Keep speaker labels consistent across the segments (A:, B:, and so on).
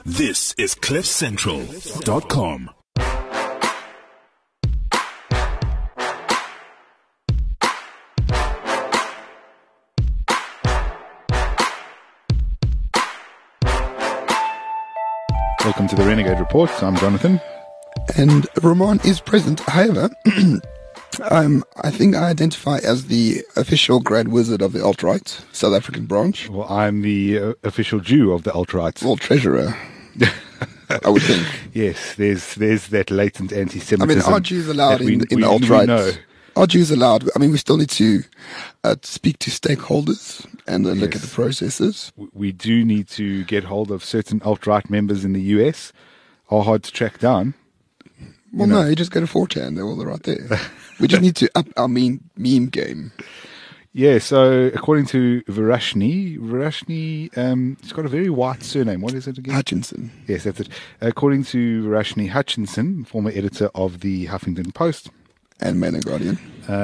A: This is CliffCentral.com.
B: Welcome to the Renegade Report. I'm Jonathan.
C: And Roman is present. However, I think I identify as the official Grand Wizard of the alt-right South African branch.
B: Well, I'm the official Jew of the alt-right.
C: Well, treasurer, I would think.
B: Yes, there's that latent anti-Semitism.
C: I mean, are Jews allowed in the
B: we
C: alt-right?
B: know.
C: Are Jews allowed? I mean, we still need to speak to stakeholders and look at the processes.
B: We do need to get hold of certain alt-right members in the US. Are hard to track down.
C: Well, no, you just go to 4chan. They're all right there. We just need to up our meme game.
B: Yeah, so according to Varashni, he's got a very white surname. What is it again?
C: Hutchinson.
B: Yes, that's it. According to Varashni Hutchinson, former editor of the Huffington Post.
C: And Mail and Guardian.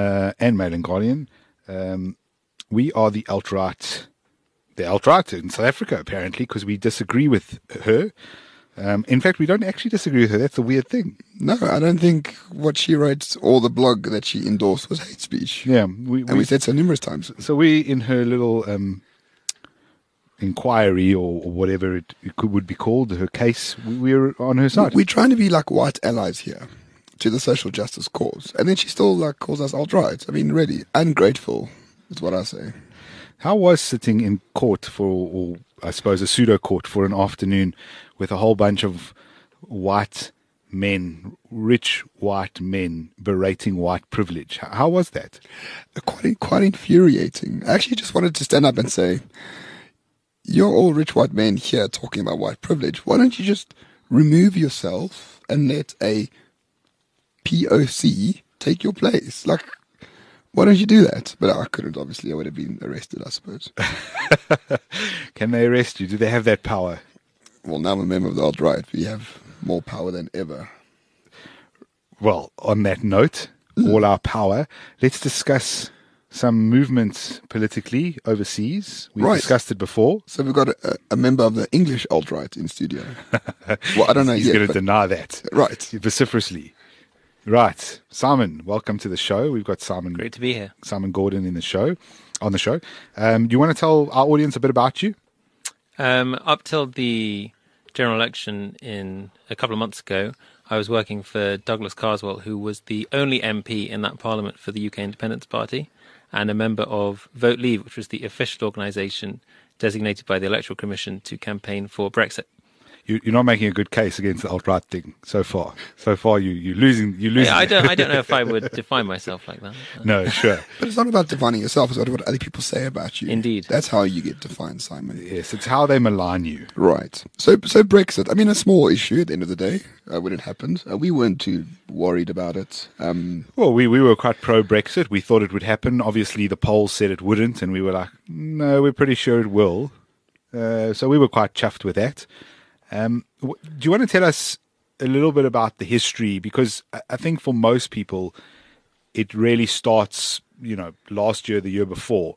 B: We are the alt-right in South Africa, apparently, because we disagree with her. In fact, we don't actually disagree with her. That's a weird thing.
C: No, I don't think what she wrote or the blog that she endorsed was hate speech.
B: Yeah.
C: We said so numerous times.
B: So we, in her little inquiry or whatever it would be called, her case, we're on her side.
C: We're trying to be like white allies here to the social justice cause. And then she still calls us alt-right. I mean, really, ungrateful is what I say.
B: How was sitting in court or I suppose a pseudo court for an afternoon with a whole bunch of white men, rich white men berating white privilege? How was that?
C: Quite infuriating. I actually just wanted to stand up and say, you're all rich white men here talking about white privilege. Why don't you just remove yourself and let a POC take your place? Like, why don't you do that? But I couldn't, obviously. I would have been arrested, I suppose.
B: Can they arrest you? Do they have that power?
C: Well, now I'm a member of the alt-right. We have more power than ever.
B: Well, on that note, all our power, let's discuss some movements politically overseas. We've discussed it before.
C: So we've got a member of the English alt-right in studio. Well, I don't know
B: He's
C: yet.
B: going to deny that.
C: Right.
B: Vociferously. Right. Simon, welcome to the show. We've got Simon.
D: Great to be here.
B: Simon Gordon on the show. Do you want to tell our audience a bit about you?
D: Up till the general election in a couple of months ago, I was working for Douglas Carswell, who was the only MP in that parliament for the UK Independence Party and a member of Vote Leave, which was the official organisation designated by the Electoral Commission to campaign for Brexit.
B: You're not making a good case against the alt-right thing so far. So far, you're losing.
D: Yeah, I don't know if I would define myself like that.
B: No, sure.
C: But it's not about defining yourself. It's about what other people say about you.
D: Indeed.
C: That's how you get defined, Simon.
B: Yes, it's how they malign you.
C: Right. So Brexit, I mean, a small issue at the end of the day when it happened. We weren't too worried about it.
B: Well, we were quite pro-Brexit. We thought it would happen. Obviously, the polls said it wouldn't, and we were like, no, we're pretty sure it will. So we were quite chuffed with that. Do you want to tell us a little bit about the history? Because I think for most people, it really starts, last year, the year before.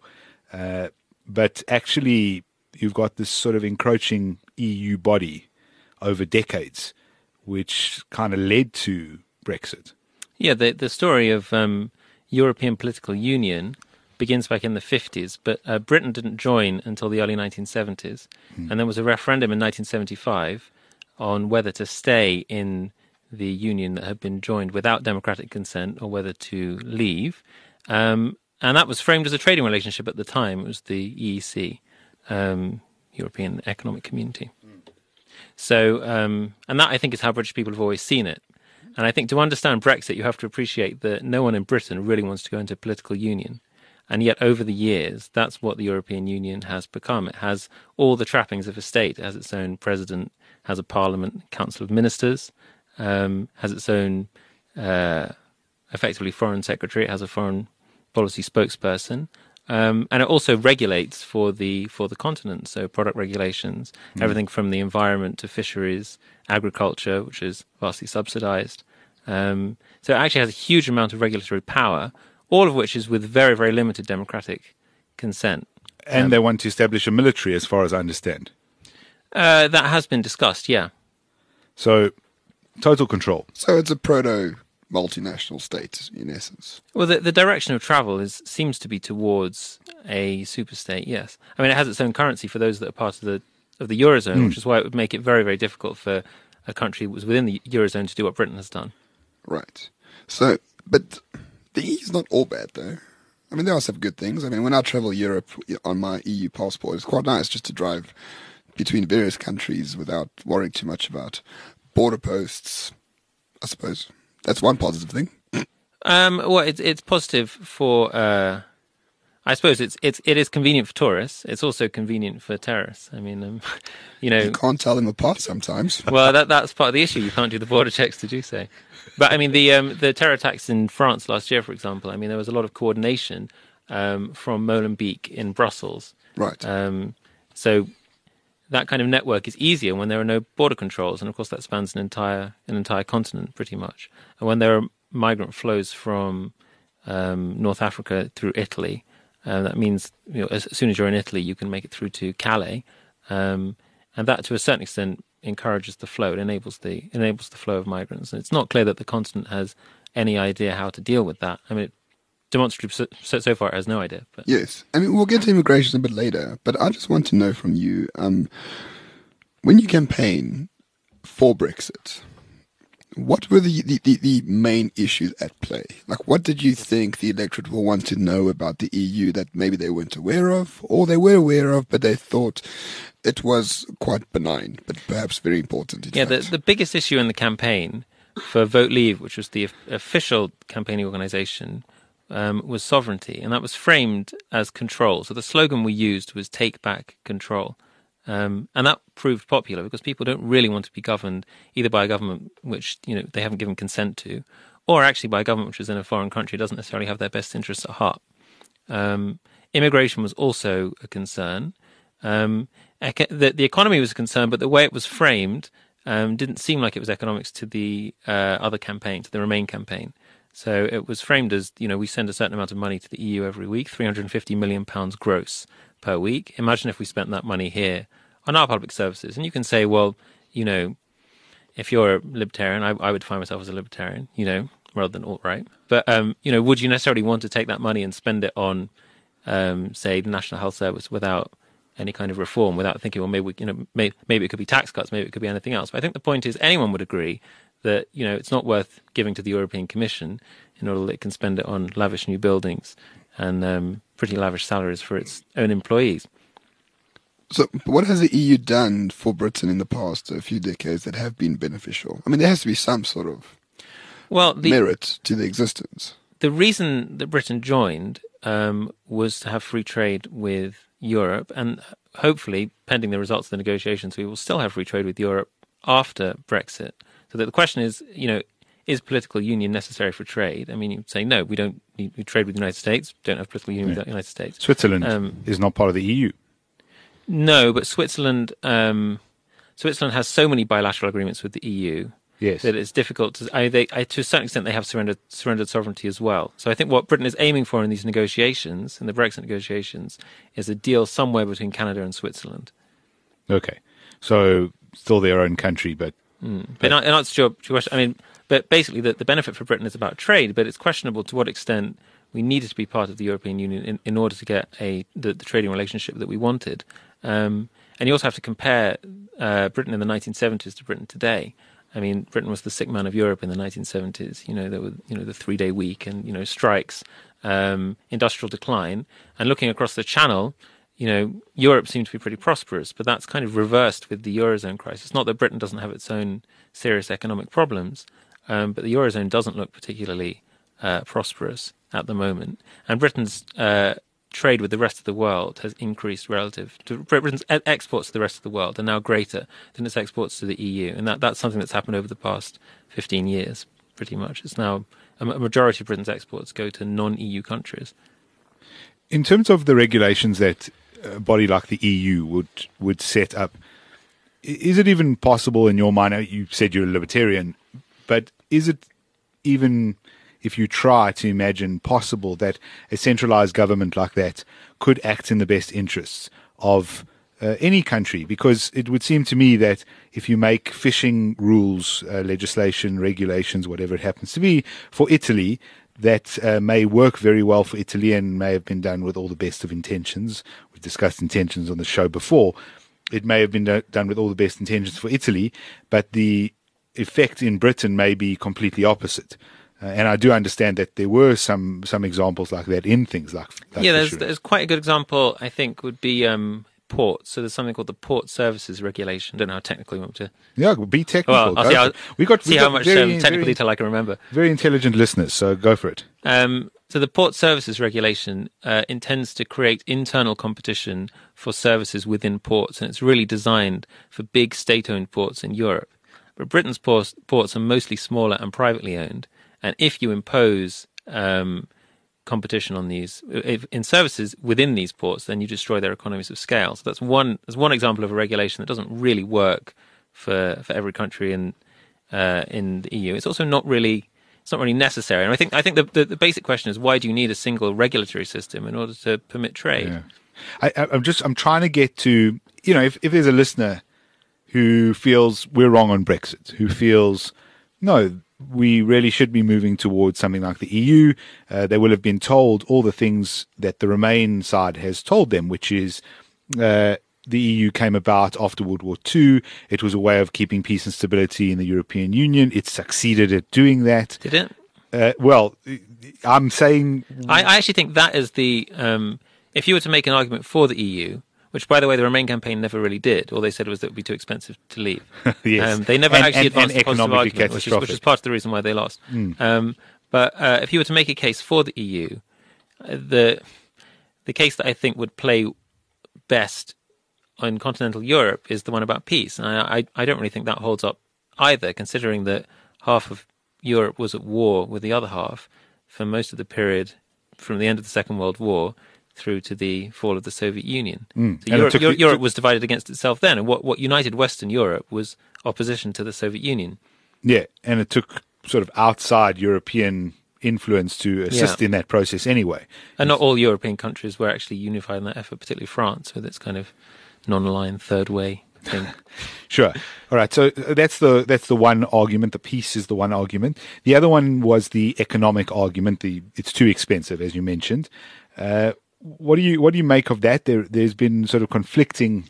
B: But actually, you've got this sort of encroaching EU body over decades, which kind of led to Brexit. Yeah,
D: the story of European political union begins back in the 50s, but Britain didn't join until the early 1970s. And there was a referendum in 1975 on whether to stay in the union that had been joined without democratic consent or whether to leave. And that was framed as a trading relationship at the time. It was the EEC, European Economic Community. So, and that I think is how British people have always seen it. And I think to understand Brexit, you have to appreciate that no one in Britain really wants to go into political union. And yet, over the years, that's what the European Union has become. It has all the trappings of a state. It has its own president, has a parliament, council of ministers, has its own, effectively, foreign secretary. It has a foreign policy spokesperson. And it also regulates for the continent, so product regulations, everything from the environment to fisheries, agriculture, which is vastly subsidized. So it actually has a huge amount of regulatory power, all of which is with very, very limited democratic consent.
B: And they want to establish a military, as far as I understand.
D: That has been discussed, yeah.
B: So, total control.
C: So it's a proto-multinational state, in essence.
D: Well, the direction of travel seems to be towards a superstate, yes. I mean, it has its own currency for those that are part of the Eurozone, which is why it would make it very, very difficult for a country that was within the Eurozone to do what Britain has done.
C: Right. So, but the EU is not all bad, though. I mean, there are some good things. I mean, when I travel Europe on my EU passport, it's quite nice just to drive between various countries without worrying too much about border posts, I suppose. That's one positive thing.
D: Well, it's positive for. I suppose it is convenient for tourists. It's also convenient for terrorists. I mean,
C: You can't tell them apart sometimes.
D: Well, that's part of the issue. You can't do the border checks to do so. But I mean, the terror attacks in France last year, for example. I mean, there was a lot of coordination from Molenbeek in Brussels.
C: Right.
D: So that kind of network is easier when there are no border controls, and of course that spans an entire continent pretty much. And when there are migrant flows from North Africa through Italy, that means as soon as you're in Italy, you can make it through to Calais, and that to a certain extent encourages the flow. It enables the flow of migrants, and it's not clear that the continent has any idea how to deal with that. I mean, demonstrably so far it has no idea. But.
C: Yes. I mean, we'll get to immigration a bit later, but I just want to know from you, when you campaign for Brexit, what were the main issues at play? Like, what did you think the electorate will want to know about the EU that maybe they weren't aware of, or they were aware of, but they thought it was quite benign, but perhaps very important?
D: Yeah, the biggest issue in the campaign for Vote Leave, which was the official campaigning organisation, was sovereignty, and that was framed as control. So the slogan we used was "Take back control." And that proved popular because people don't really want to be governed either by a government which they haven't given consent to, or actually by a government which is in a foreign country doesn't necessarily have their best interests at heart. Immigration was also a concern. The economy was a concern, but the way it was framed didn't seem like it was economics to the other campaign, to the Remain campaign. So it was framed as, we send a certain amount of money to the EU every week, £350 million gross per week. Imagine if we spent that money here on our public services. And you can say, well, if you're a libertarian, I would define myself as a libertarian, rather than alt-right. But, would you necessarily want to take that money and spend it on, say, the National Health Service without any kind of reform, without thinking, well, maybe it could be tax cuts, maybe it could be anything else. But I think the point is anyone would agree that, it's not worth giving to the European Commission in order that it can spend it on lavish new buildings and pretty lavish salaries for its own employees.
C: So what has the EU done for Britain in the past few decades that have been beneficial? I mean, there has to be some sort of merit to the existence.
D: The reason that Britain joined was to have free trade with Europe, and hopefully, pending the results of the negotiations, we will still have free trade with Europe after Brexit. So that the question is, is political union necessary for trade? I mean, you'd say, no, we don't need to trade with the United States, don't have political union with the United States.
B: Switzerland is not part of the EU.
D: No, but Switzerland has so many bilateral agreements with the EU that it's difficult to... to a certain extent, they have surrendered sovereignty as well. So I think what Britain is aiming for in these negotiations, in the Brexit negotiations, is a deal somewhere between Canada and Switzerland.
B: Okay. So still their own country, but...
D: But in answer to your question, I mean, but basically the benefit for Britain is about trade, but it's questionable to what extent we needed to be part of the European Union in order to get the trading relationship that we wanted. And you also have to compare Britain in the 1970s to Britain today. I mean, Britain was the sick man of Europe in the 1970s. There were the 3-day week and strikes, industrial decline, and looking across the Channel. Europe seemed to be pretty prosperous, but that's kind of reversed with the Eurozone crisis. Not that Britain doesn't have its own serious economic problems, but the Eurozone doesn't look particularly prosperous at the moment. And Britain's trade with the rest of the world has increased relative to Britain's exports to the rest of the world are now greater than its exports to the EU. And that's something that's happened over the past 15 years, pretty much. It's now a majority of Britain's exports go to non-EU countries.
B: In terms of the regulations that a body like the EU would set up, is it even possible in your mind? You said you're a libertarian, but is it even, if you try to imagine, possible that a centralized government like that could act in the best interests of any country, because it would seem to me that if you make fishing rules, legislation, regulations, whatever it happens to be, for Italy, that may work very well for Italy and may have been done with all the best of intentions. We've discussed intentions on the show before. It may have been done with all the best intentions for Italy, but the effect in Britain may be completely opposite. And I do understand that there were some examples like that in things like
D: there's quite a good example, I think, would be ports. So there's something called the Port Services Regulation. Don't know how technical you want to.
B: Yeah, be technical.
D: Well, we got how much
B: very,
D: technical detail I can remember.
B: Very intelligent listeners, so go for it.
D: So the Port Services Regulation intends to create internal competition for services within ports, and it's really designed for big state-owned ports in Europe. But Britain's ports are mostly smaller and privately owned, and if you impose competition on these in services within these ports, then you destroy their economies of scale. So that's one example of a regulation that doesn't really work for every country in the EU. It's also not really necessary. And I think the basic question is, why do you need a single regulatory system in order to permit trade?
B: Yeah. I'm trying to get to, if there's a listener who feels we're wrong on Brexit, who feels no, we really should be moving towards something like the EU. They will have been told all the things that the Remain side has told them, which is the EU came about after World War II. It was a way of keeping peace and stability in the European Union. It succeeded at doing that.
D: Did it?
B: Well, I'm saying...
D: I actually think that is the... if you were to make an argument for the EU, which, by the way, the Remain campaign never really did. All they said was that it would be too expensive to leave.
B: Yes.
D: They never actually advanced a positive argument, which is part of the reason why they lost. But if you were to make a case for the EU, the case that I think would play best in continental Europe is the one about peace. And I don't really think that holds up either, considering that half of Europe was at war with the other half for most of the period from the end of the Second World War through to the fall of the Soviet Union. So Europe was divided against itself then, and what united Western Europe was opposition to the Soviet Union.
B: Yeah, and it took sort of outside European influence to assist in that process anyway.
D: And not all European countries were actually unified in that effort, particularly France, with its kind of non-aligned third way thing.
B: Sure. All right. So that's the one argument. The peace is the one argument. The other one was the economic argument. It's too expensive, as you mentioned. What do you make of that? There's been sort of conflicting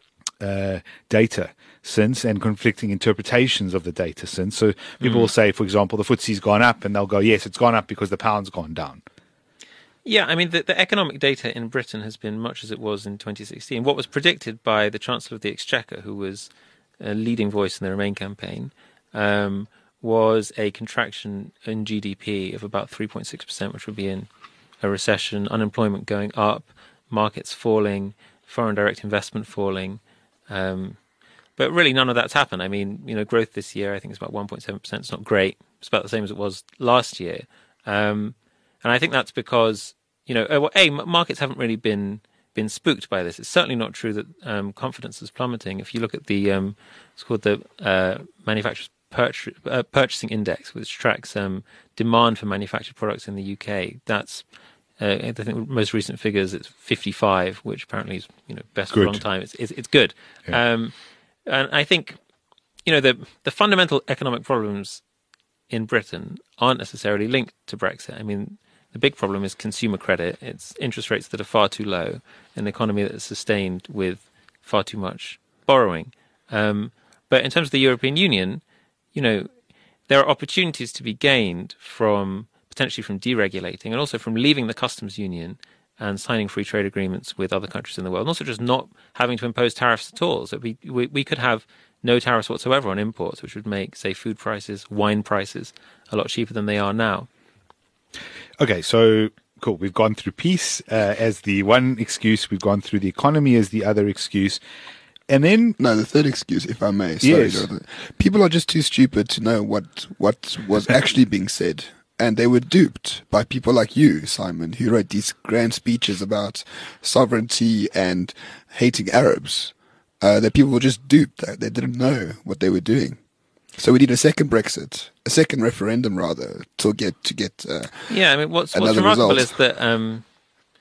B: data since, and conflicting interpretations of the data since. So people will say, for example, the FTSE's gone up, and they'll go, yes, it's gone up because the pound's gone down.
D: Yeah, I mean, the economic data in Britain has been much as it was in 2016. What was predicted by the Chancellor of the Exchequer, who was a leading voice in the Remain campaign, was a contraction in GDP of about 3.6%, which would be in a recession, unemployment going up, markets falling, foreign direct investment falling. But really none of that's happened. I mean, growth this year, I think it's about 1.7%. It's not great. It's about the same as it was last year. And I think that's because, markets haven't really been spooked by this. It's certainly not true that confidence is plummeting. If you look at the, it's called the Manufacturers Purchasing Index, which tracks demand for manufactured products in the UK, that's I think most recent figures, it's 55, which apparently is best for a long time. It's good, and I think the fundamental economic problems in Britain aren't necessarily linked to Brexit. I mean, the big problem is consumer credit. It's interest rates that are far too low, an economy that is sustained with far too much borrowing. But in terms of the European Union, there are opportunities to be gained potentially from deregulating, and also from leaving the customs union and signing free trade agreements with other countries in the world, and also just not having to impose tariffs at all. So we could have no tariffs whatsoever on imports, which would make, say, food prices, wine prices, a lot cheaper than they are now.
B: Okay, so cool. We've gone through peace as the one excuse. We've gone through the economy as the other excuse. And then...
C: No, the third excuse, if I may. Sorry,
B: yes.
C: Jonathan. People are just too stupid to know what was actually being said. And they were duped by people like you, Simon, who wrote these grand speeches about sovereignty and hating Arabs. That people were just duped. They didn't know what they were doing. So we need a second Brexit, a second referendum rather, to get.
D: Yeah, I mean, what's remarkable is that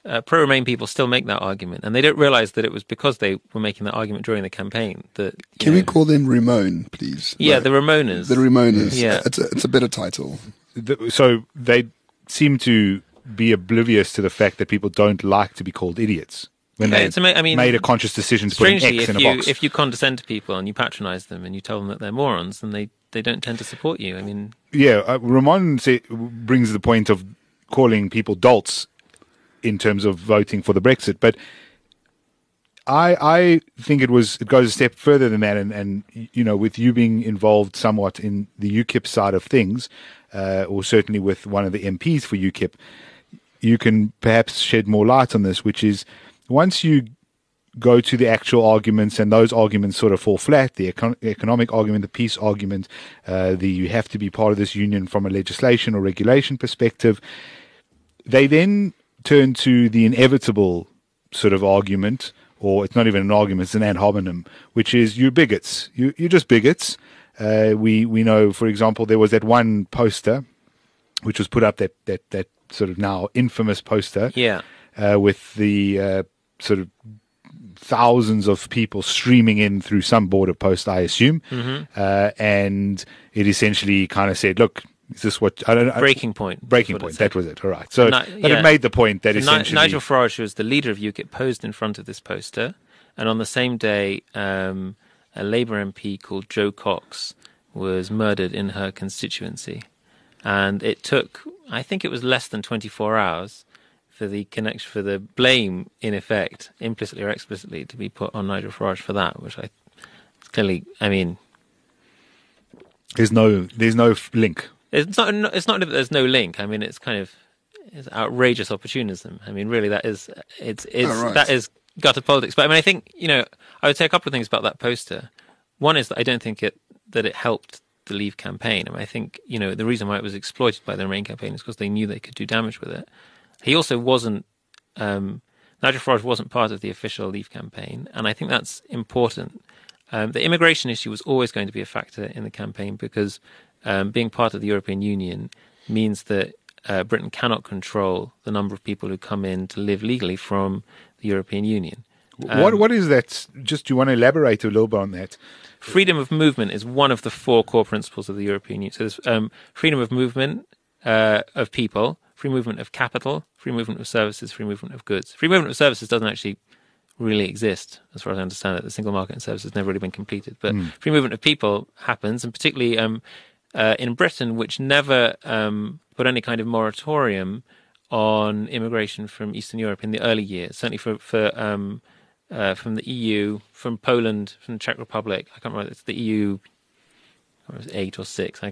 D: pro-Remain people still make that argument, and they don't realise that it was because they were making that argument during the campaign that.
C: Can we call them Ramon, please?
D: Yeah,
C: Like,
D: the Ramonas.
C: The Ramonas.
D: Yeah.
C: It's a better title.
B: So they seem to be oblivious to the fact that people don't like to be called idiots when they made a conscious decision to put an
D: strangely,
B: X in a box.
D: if you condescend to people and you patronise them and you tell them that they're morons, then they don't tend to support you. I mean,
B: Yeah, Ramon brings the point of calling people dolts in terms of voting for the Brexit, but I think it goes a step further than that, and you know, with you being involved somewhat in the UKIP side of things, or certainly with one of the MPs for UKIP, you can perhaps shed more light on this, which is once you go to the actual arguments and those arguments sort of fall flat, the economic argument, the peace argument, you have to be part of this union from a legislation or regulation perspective, they then turn to the inevitable sort of argument, or it's not even an argument, it's an ad hominem, which is you're bigots. You're just bigots. We know, for example, there was that one poster which was put up, that sort of now infamous poster, with the sort of thousands of people streaming in through some border post, I assume, and it essentially kind of said, look, is this what...
D: Breaking point.
B: Breaking point, that was it, all right. So it made the point that essentially...
D: Nigel Farage, who was the leader of UKIP, posed in front of this poster, and on the same day, a Labour MP called Jo Cox was murdered in her constituency. And it took, I think it was less than 24 hours for the blame, in effect, implicitly or explicitly, to be put on Nigel Farage for that, which clearly, I mean...
B: There's no link.
D: It's not that there's no link. I mean, it's outrageous opportunism. I mean, really, that is gutter politics. But I mean, I think, you know, I would say a couple of things about that poster. One is that I don't think that it helped the Leave campaign. I mean, I think, you know, the reason why it was exploited by the Remain campaign is because they knew they could do damage with it. He also wasn't. Nigel Farage wasn't part of the official Leave campaign, and I think that's important. The immigration issue was always going to be a factor in the campaign because being part of the European Union means that Britain cannot control the number of people who come in to live legally from the European Union.
B: What is that? Just do you want to elaborate a little bit on that?
D: Freedom of movement is one of the four core principles of the European Union. So there's freedom of movement of people, free movement of capital, free movement of services, free movement of goods. Free movement of services doesn't actually really exist, as far as I understand it. The single market in services has never really been completed. But free movement of people happens, and particularly in Britain, which never put any kind of moratorium on immigration from Eastern Europe in the early years, certainly from the EU, from Poland, from the Czech Republic. I can't remember, it's the EU, it was 8 or 6.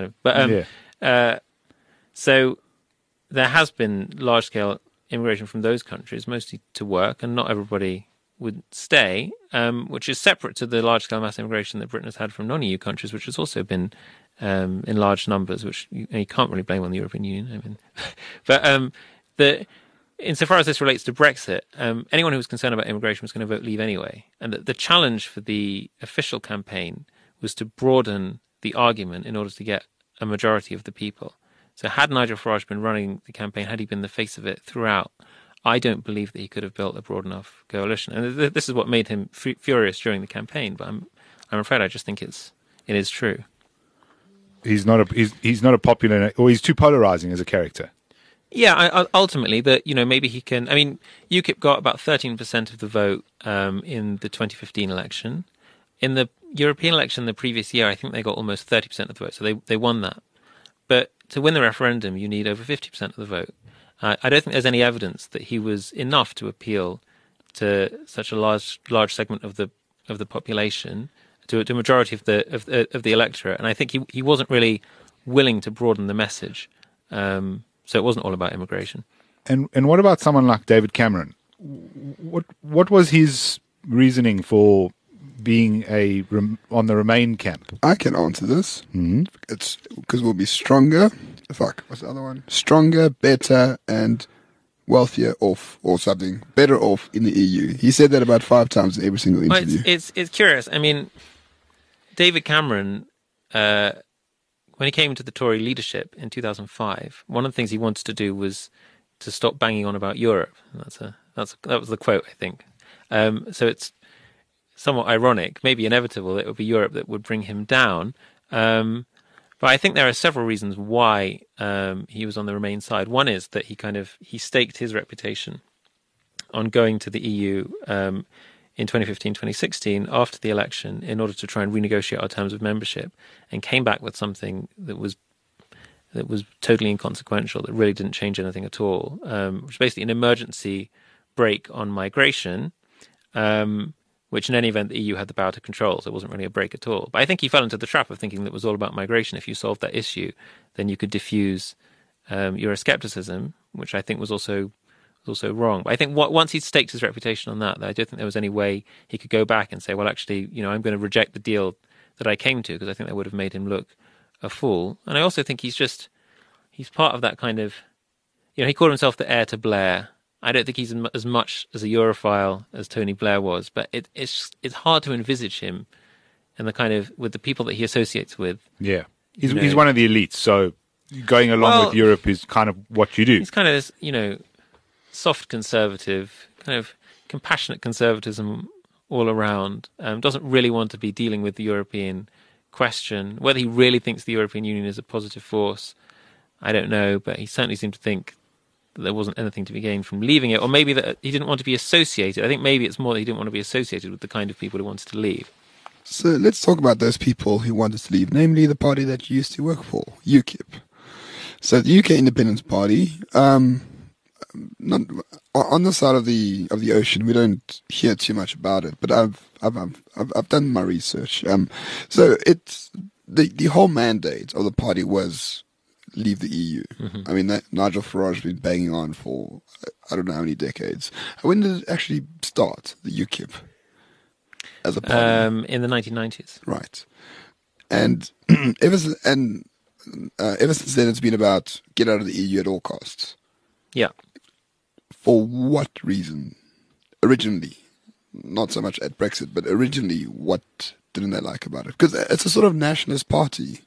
D: So there has been large-scale immigration from those countries, mostly to work, and not everybody would stay, which is separate to the large-scale mass immigration that Britain has had from non-EU countries, which has also been in large numbers, which you can't really blame on the European Union. I mean, but insofar as this relates to Brexit, anyone who was concerned about immigration was going to vote Leave anyway. And the challenge for the official campaign was to broaden the argument in order to get a majority of the people. So had Nigel Farage been running the campaign, had he been the face of it throughout, I don't believe that he could have built a broad enough coalition. And this is what made him furious during the campaign. But I'm afraid I just think it is true.
B: He's not a popular, or he's too polarizing as a character.
D: Yeah, ultimately, that, you know, maybe he can. I mean, UKIP got about 13% of the vote in the 2015 election. In the European election the previous year, I think they got almost 30% of the vote, so they won that. But to win the referendum, you need over 50% of the vote. I don't think there's any evidence that he was enough to appeal to such a large segment of the population, to a majority of the electorate, and I think he wasn't really willing to broaden the message. So it wasn't all about immigration.
B: And what about someone like David Cameron? What was his reasoning for being on the Remain camp?
C: I can answer this. Mm-hmm. It's because we'll be stronger. What's the other one? Stronger, better, and wealthier off, or something. Better off in the EU. He said that about 5 times in every single interview.
D: It's curious. I mean, David Cameron, when he came into the Tory leadership in 2005, one of the things he wanted to do was to stop banging on about Europe. And that was the quote, I think. So it's somewhat ironic, maybe inevitable, that it would be Europe that would bring him down. But I think there are several reasons why he was on the Remain side. One is that he staked his reputation on going to the EU in 2015, 2016, after the election, in order to try and renegotiate our terms of membership, and came back with something that was totally inconsequential, that really didn't change anything at all, which was basically an emergency break on migration, which in any event the EU had the power to control, so it wasn't really a break at all. But I think he fell into the trap of thinking that it was all about migration. If you solved that issue, then you could diffuse Euroscepticism, which I think was also wrong. But I think once he'd staked his reputation on that, I don't think there was any way he could go back and say, well, actually, I'm going to reject the deal that I came to, because I think that would have made him look a fool. And I also think he's part of that kind of, he called himself the heir to Blair. I don't think he's as much as a Europhile as Tony Blair was, but it's hard to envisage him in the kind of, with the people that he associates with.
B: Yeah. He's one of the elites, so going along with Europe is kind of what you do.
D: He's kind of this, soft conservative, kind of compassionate conservatism all around. Doesn't really want to be dealing with the European question. Whether he really thinks the European Union is a positive force, I don't know, but he certainly seemed to think that there wasn't anything to be gained from leaving it, or maybe that he didn't want to be associated. I think maybe it's more that he didn't want to be associated with the kind of people who wanted to leave.
C: So let's talk about those people who wanted to leave, namely the party that you used to work for, UKIP. So the UK Independence Party, not, on the side of the ocean, we don't hear too much about it, but I've done my research. So it's the whole mandate of the party was leave the EU. Mm-hmm. I mean, Nigel Farage has been banging on for I don't know how many decades. When did it actually start, the UKIP, as a party?
D: In the 1990s.
C: Right. And ever since then, it's been about get out of the EU at all costs.
D: Yeah.
C: For what reason? Originally, not so much at Brexit, but originally, what didn't they like about it? Because it's a sort of nationalist party.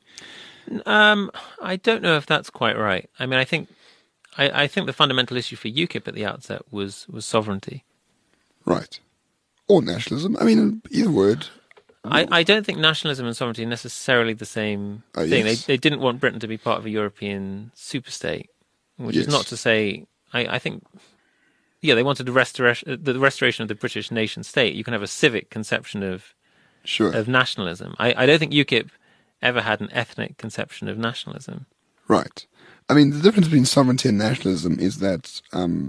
D: I don't know if that's quite right. I mean, I think the fundamental issue for UKIP at the outset was sovereignty.
C: Right. Or nationalism. I mean, either word.
D: I don't think nationalism and sovereignty are necessarily the same thing.
C: Yes.
D: They didn't want Britain to be part of a European superstate, which is not to say... I think... Yeah, they wanted the restoration of the British nation state. You can have a civic conception of nationalism. I don't think UKIP ever had an ethnic conception of nationalism.
C: Right. I mean, the difference between sovereignty and nationalism is that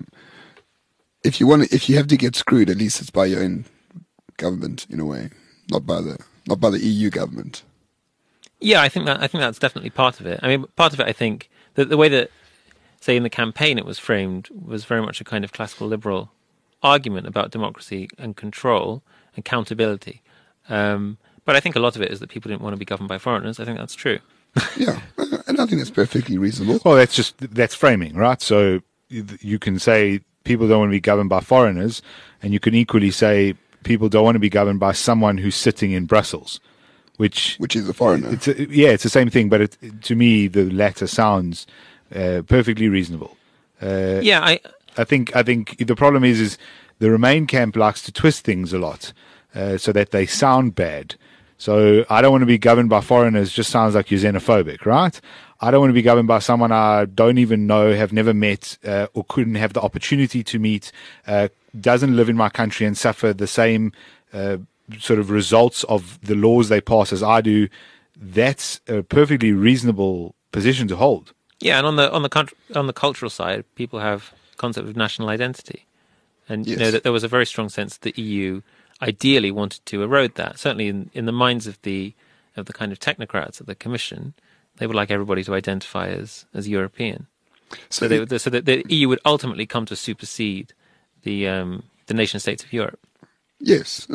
C: if you have to get screwed, at least it's by your own government in a way, not by the EU government.
D: Yeah, I think that's definitely part of it. I mean, part of it, I think, the way that, say, in the campaign it was framed was very much a kind of classical liberal argument about democracy and control, accountability. But I think a lot of it is that people didn't want to be governed by foreigners. I think that's true.
C: Yeah, and I think that's perfectly reasonable.
B: Well, that's framing, right? So you can say people don't want to be governed by foreigners, and you can equally say people don't want to be governed by someone who's sitting in Brussels, which is a foreigner. It's the same thing, but to me, the latter sounds perfectly reasonable.
D: I
B: think the problem is the Remain camp likes to twist things a lot so that they sound bad. So I don't want to be governed by foreigners just sounds like you're xenophobic, right? I don't want to be governed by someone I don't even know, have never met, or couldn't have the opportunity to meet, doesn't live in my country and suffer the same sort of results of the laws they pass as I do. That's a perfectly reasonable position to hold.
D: Yeah, and on the cultural side, people have concept of national identity, and you know that there was a very strong sense that the EU ideally wanted to erode that. Certainly in the minds of the kind of technocrats at the Commission, they would like everybody to identify as European. So that the EU would ultimately come to supersede the nation states of Europe.
C: Yes,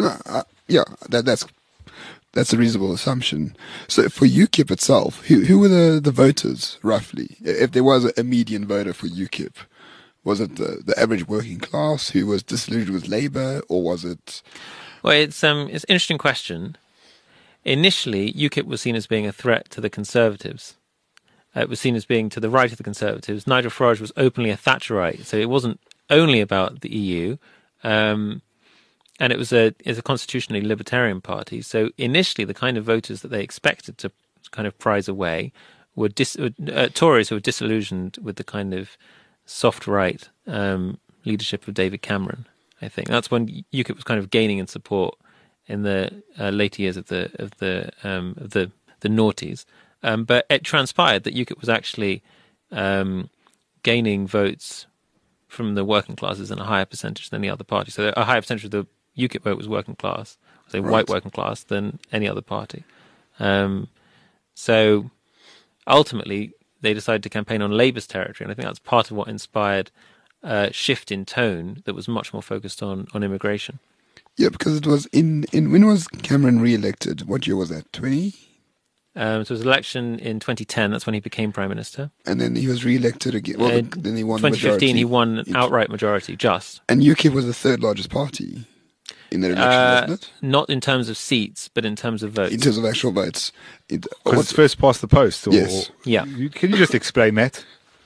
C: that's a reasonable assumption. So for UKIP itself, who were the voters roughly? If there was a median voter for UKIP, was it the average working class who was disillusioned with Labour, or was it?
D: Well, it's an interesting question. Initially, UKIP was seen as being a threat to the Conservatives, it was seen as being to the right of the Conservatives. Nigel Farage was openly a Thatcherite, so it wasn't only about the EU, and it's a constitutionally libertarian party. So initially, the kind of voters that they expected to kind of prize away were Tories who were disillusioned with the kind of soft right leadership of David Cameron. I think that's when UKIP was kind of gaining in support in the later years of the noughties. But it transpired that UKIP was actually gaining votes from the working classes in a higher percentage than the other party. So a higher percentage of the UKIP vote was working class, say white working class, than any other party. So ultimately, they decided to campaign on Labour's territory, and I think that's part of what inspired a shift in tone that was much more focused on immigration.
C: Yeah, because it was when was Cameron re-elected? What year was that? 20?
D: So it was an election in 2010. That's when he became Prime Minister.
C: And then he was re-elected again. Well, then he won
D: 2015,
C: majority.
D: he won an outright majority, just.
C: And UKIP was the third largest party in that election, wasn't it?
D: Not in terms of seats, but in terms of votes.
C: In terms of actual votes.
B: Because it's first past the post.
C: Yes.
D: Yeah.
B: Can you just explain that?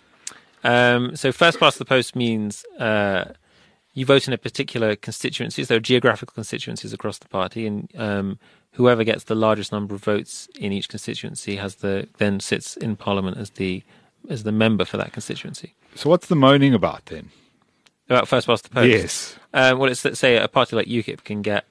D: So first past the post means you vote in a particular constituency. There are geographical constituencies across the party, and whoever gets the largest number of votes in each constituency then sits in Parliament as the member for that constituency.
B: So what's the moaning about then?
D: About first past the post?
B: Yes.
D: Well, it's that, say, a party like UKIP can get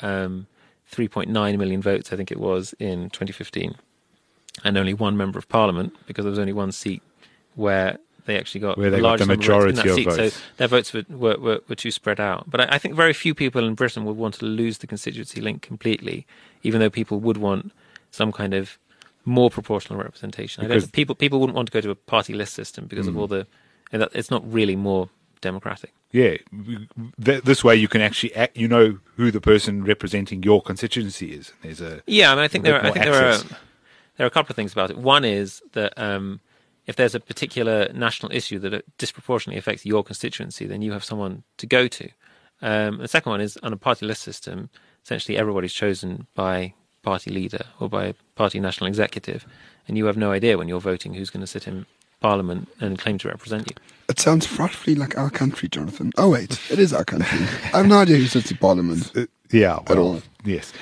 D: 3.9 million votes, I think it was, in 2015, and only one member of Parliament, because there was only one seat where they actually got
B: the majority of votes.
D: So their votes were too spread out. But I think very few people in Britain would want to lose the constituency link completely, even though people would want some kind of more proportional representation. People wouldn't want to go to a party list system because of all it's not really more democratic.
B: Yeah, this way you can actually who the person representing your constituency is.
D: I think there are a couple of things about it. One is that if there's a particular national issue that disproportionately affects your constituency, then you have someone to go to. The second one is, on a party list system, essentially everybody's chosen by party leader or by party national executive, and you have no idea when you're voting who's going to sit in Parliament and claim to represent you.
C: It sounds frightfully like our country, Jonathan. Oh, wait, it is our country. I have no idea who sits in Parliament. At all.
B: Yes.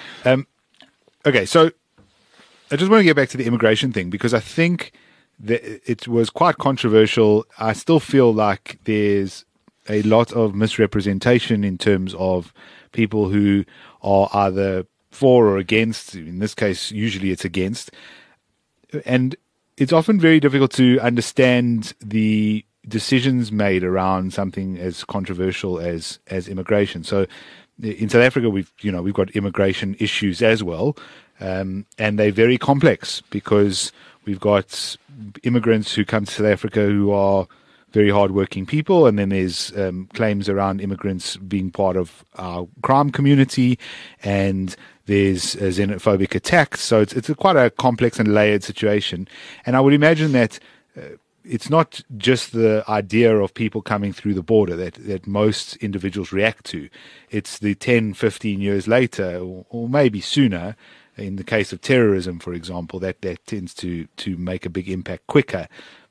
B: Okay, so I just want to get back to the immigration thing, because I think that it was quite controversial. I still feel like there's a lot of misrepresentation in terms of people who are either for or against. In this case, usually it's against. And it's often very difficult to understand the decisions made around something as controversial as immigration. So in South Africa, we've got immigration issues as well, and they're very complex because we've got immigrants who come to South Africa who are very hardworking people, and then there's claims around immigrants being part of our crime community, and there's xenophobic attacks. So it's quite a complex and layered situation. And I would imagine that it's not just the idea of people coming through the border that most individuals react to. It's the 10, 15 years later, or maybe sooner, in the case of terrorism, for example, that tends to make a big impact quicker,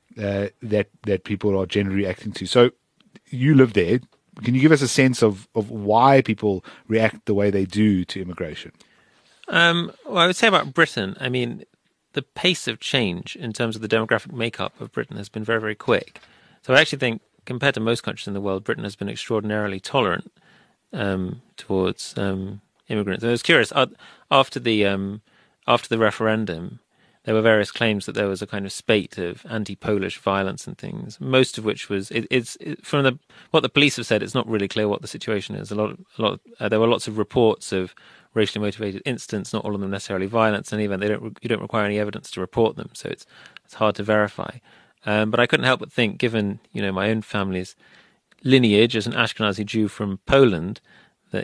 B: that people are generally reacting to. So you live there. Can you give us a sense of why people react the way they do to immigration?
D: Well, I would say about Britain, I mean, the pace of change in terms of the demographic makeup of Britain has been very, very quick. So I actually think, compared to most countries in the world, Britain has been extraordinarily tolerant towards immigrants. And I was curious, after the referendum, there were various claims that there was a kind of spate of anti-Polish violence and things, most of which was from what the police have said. It's not really clear what the situation is. There were lots of reports of racially motivated incidents, not all of them necessarily violence, and even you don't require any evidence to report them, so it's hard to verify. But I couldn't help but think, given my own family's lineage as an Ashkenazi Jew from Poland, that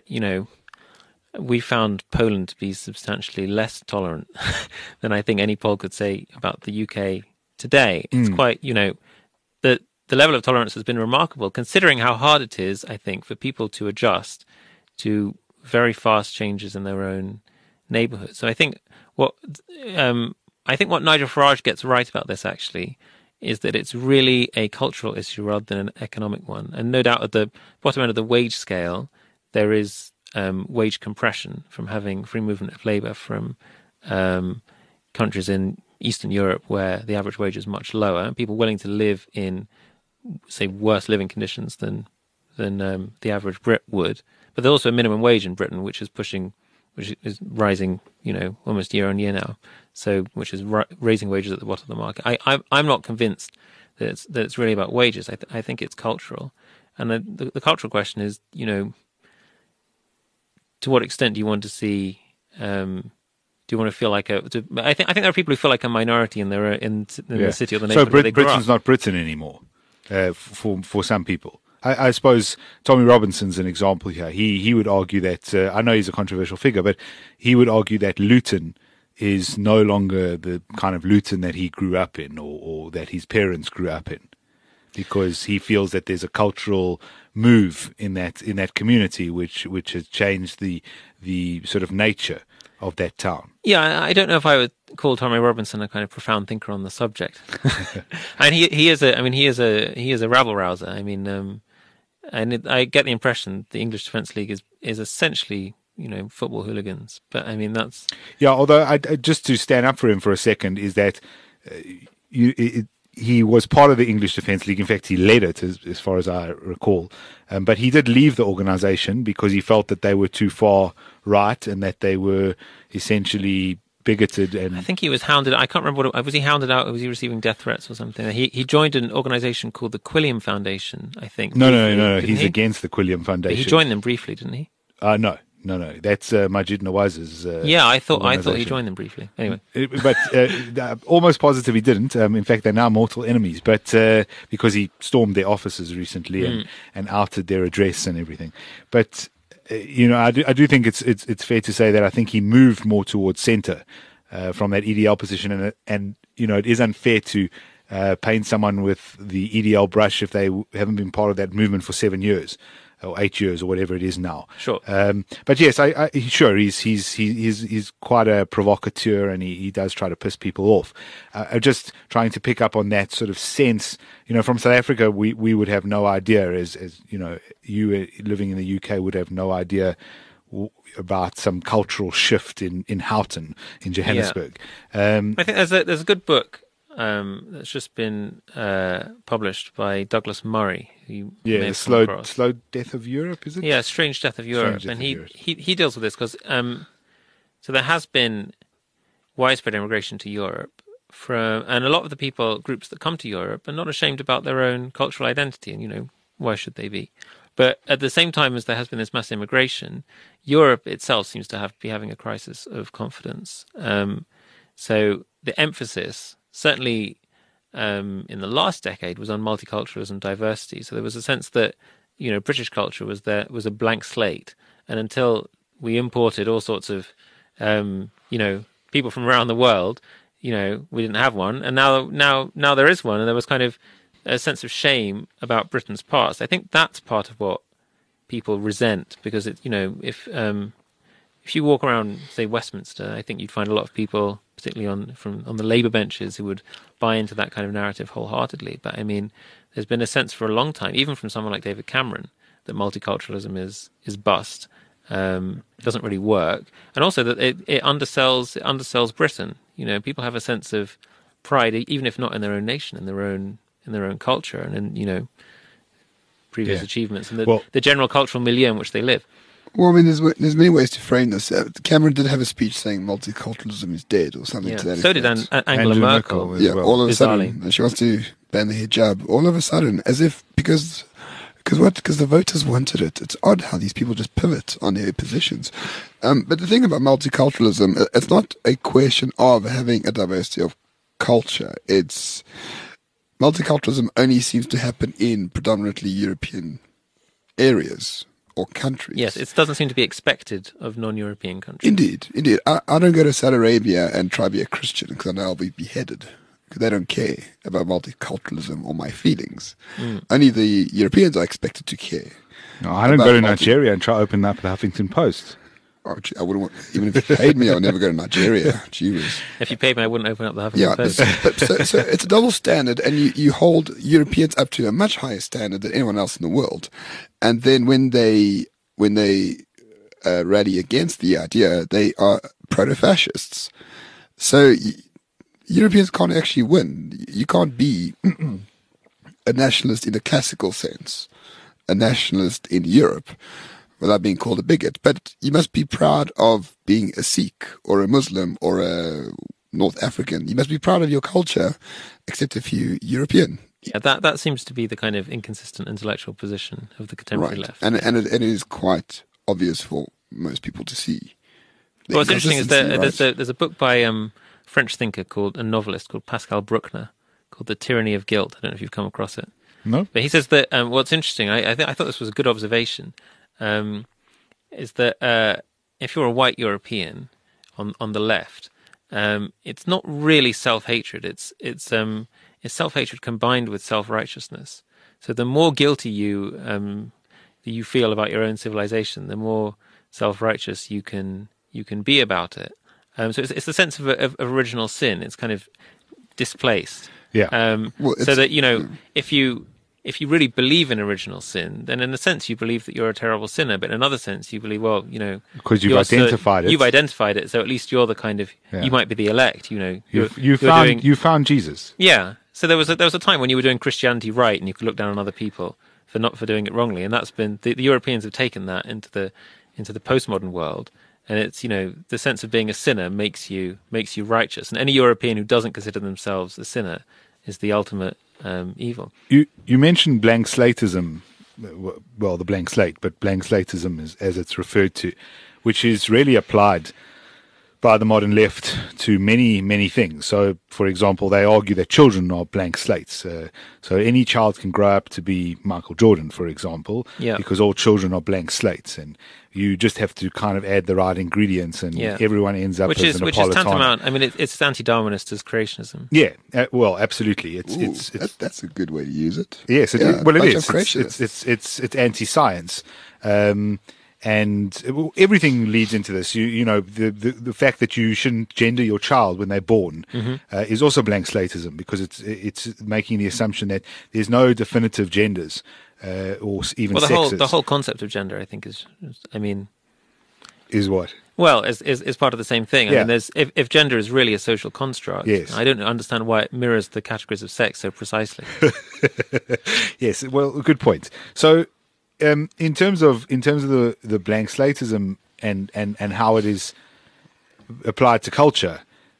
D: we found Poland to be substantially less tolerant than I think any poll could say about the UK today. It's quite, the level of tolerance has been remarkable, considering how hard it is, I think, for people to adjust to very fast changes in their own neighbourhood. So I think what Nigel Farage gets right about this, actually, is that it's really a cultural issue rather than an economic one. And no doubt at the bottom end of the wage scale, there is wage compression from having free movement of labour from countries in Eastern Europe where the average wage is much lower, and people willing to live in, say, worse living conditions than the average Brit would. But there's also a minimum wage in Britain, which is rising, almost year on year now. So, which is raising wages at the bottom of the market. I'm not convinced that it's really about wages. I think it's cultural, and the cultural question is, to what extent do you want to see? Do you want to feel like I think there are people who feel like a minority in the city or the neighborhood.
B: So Britain's not Britain anymore, for some people. I suppose Tommy Robinson's an example here. He would argue that, I know he's a controversial figure, but he would argue that Luton is no longer the kind of Luton that he grew up in or that his parents grew up in, because he feels that there's a cultural move in that community which has changed the sort of nature of that town.
D: Yeah, I don't know if I would call Tommy Robinson a kind of profound thinker on the subject. And he is a rabble rouser. I mean, and I get the impression the English Defence League is essentially, football hooligans. But I mean, that's...
B: Yeah, although just to stand up for him for a second, is that he was part of the English Defence League. In fact, he led it, as far as I recall. But he did leave the organisation because he felt that they were too far right and that they were essentially bigoted. And
D: I think he was hounded. I can't remember was he hounded out, or was he receiving death threats or something? He joined an organisation called the Quilliam Foundation, I think.
B: No. He's against the Quilliam Foundation.
D: But he joined them briefly, didn't he?
B: No. That's Majid Nawaz's.
D: Yeah, I thought he joined them briefly. Anyway,
B: but almost positive he didn't. In fact, they're now mortal enemies. But because he stormed their offices recently and outed their address and everything. But I do think it's fair to say that I think he moved more towards centre from that EDL position, and it is unfair to paint someone with the EDL brush if they haven't been part of that movement for 7 years. Or 8 years, or whatever it is now.
D: Sure.
B: But yes, he's quite a provocateur, and he does try to piss people off. Just trying to pick up on that sort of sense. From South Africa, we would have no idea, as you living in the UK would have no idea about some cultural shift in Houghton, in Johannesburg.
D: I think there's a good book that's just been published by Douglas Murray.
B: Slow Death of Europe, is it?
D: Yeah, Strange Death of Europe. He deals with this because so there has been widespread immigration to Europe and a lot of the groups that come to Europe are not ashamed about their own cultural identity, and why should they be? But at the same time as there has been this mass immigration, Europe itself seems to be having a crisis of confidence. So the emphasis, certainly in the last decade, was on multiculturalism, diversity. So there was a sense that British culture was a blank slate, and until we imported all sorts of people from around the world, we didn't have one, and now there is one, and there was kind of a sense of shame about Britain's past. I think that's part of what people resent, because if you walk around, say, Westminster, I think you'd find a lot of people, particularly on the Labour benches, who would buy into that kind of narrative wholeheartedly. But I mean, there's been a sense for a long time, even from someone like David Cameron, that multiculturalism is bust, doesn't really work, and also that it undersells Britain. People have a sense of pride, even if not in their own nation, in their own culture, and in previous achievements, and the general cultural milieu in which they live.
C: Well, I mean, there's many ways to frame this. Cameron did have a speech saying multiculturalism is dead or something to that
D: so
C: effect.
D: did Angela Merkel.
C: Yeah, all of a sudden, she wants to ban the hijab. All of a sudden, as if because the voters wanted it. It's odd how these people just pivot on their positions. But the thing about multiculturalism, it's not a question of having a diversity of culture. It's multiculturalism only seems to happen in predominantly European areas or countries.
D: Yes, it doesn't seem to be expected of non-European countries.
C: Indeed. I don't go to Saudi Arabia and try to be a Christian because I know I'll be beheaded. Because they don't care about multiculturalism or my feelings. Only the Europeans are expected to care.
B: No, I don't go to Nigeria and try to open up the Huffington Post.
C: Oh, gee, I wouldn't want, even if you paid me, I would never go to Nigeria. Gee whiz.
D: If you paid me, I wouldn't open up the Huffington
C: Yeah,
D: Post.
C: so it's a double standard, and you hold Europeans up to a much higher standard than anyone else in the world. And then when they rally against the idea, they are proto-fascists. So Europeans can't actually win. You can't be a nationalist in the classical sense, a nationalist in Europe, without being called a bigot. But you must be proud of being a Sikh or a Muslim or a North African. You must be proud of your culture, except if you're European.
D: Yeah, that seems to be the kind of inconsistent intellectual position of the contemporary
C: Right.
D: left.
C: And it is quite obvious for most people to see. The
D: What's interesting is that
C: inconsistency, right?
D: there's a book by French thinker a novelist called Pascal Bruckner called The Tyranny of Guilt. I don't know if you've come across it.
B: No?
D: But he says that what's interesting, I thought this was a good observation, is that if you're a white European on the left, it's not really self-hatred. It's self-hatred combined with self-righteousness. So the more guilty you feel about your own civilization, the more self-righteous you can be about it. So it's the sense of original sin. It's kind of displaced.
B: Yeah.
D: So that if you really believe in original sin, then in a sense you believe that you're a terrible sinner, but in another sense you believe, well,
B: Because you've identified it.
D: You've identified it, so at least you're the kind of you might be the elect.
B: You found Jesus.
D: Yeah. So there was a time when you were doing Christianity right, and you could look down on other people for doing it wrongly, and that's been the Europeans have taken that into the postmodern world. And it's the sense of being a sinner makes you righteous, and any European who doesn't consider themselves a sinner is the ultimate evil.
B: You mentioned blank slateism, well, the blank slate, but blank slateism is as it's referred to, which is really applied by the modern left to many, many things. So, for example, they argue that children are blank slates. So any child can grow up to be Michael Jordan, for example, because all children are blank slates, and you just have to kind of add the right ingredients, and everyone ends up as a Napolitano.
D: Which is tantamount. I mean, it's anti-Darwinist as creationism.
B: Yeah, well, absolutely.
C: That's a good way to use it.
B: Yes, it is. It's anti-science. And everything leads into this. The fact that you shouldn't gender your child when they're born is also blank slateism, because it's making the assumption that there's no definitive genders or even sexes.
D: The whole concept of gender, I think, is
B: what?
D: Well, is part of the same thing. I mean, if gender is really a social construct, I don't understand why it mirrors the categories of sex so precisely.
B: Yes, well, good point. So. In terms of the blank slateism and how it is applied to culture,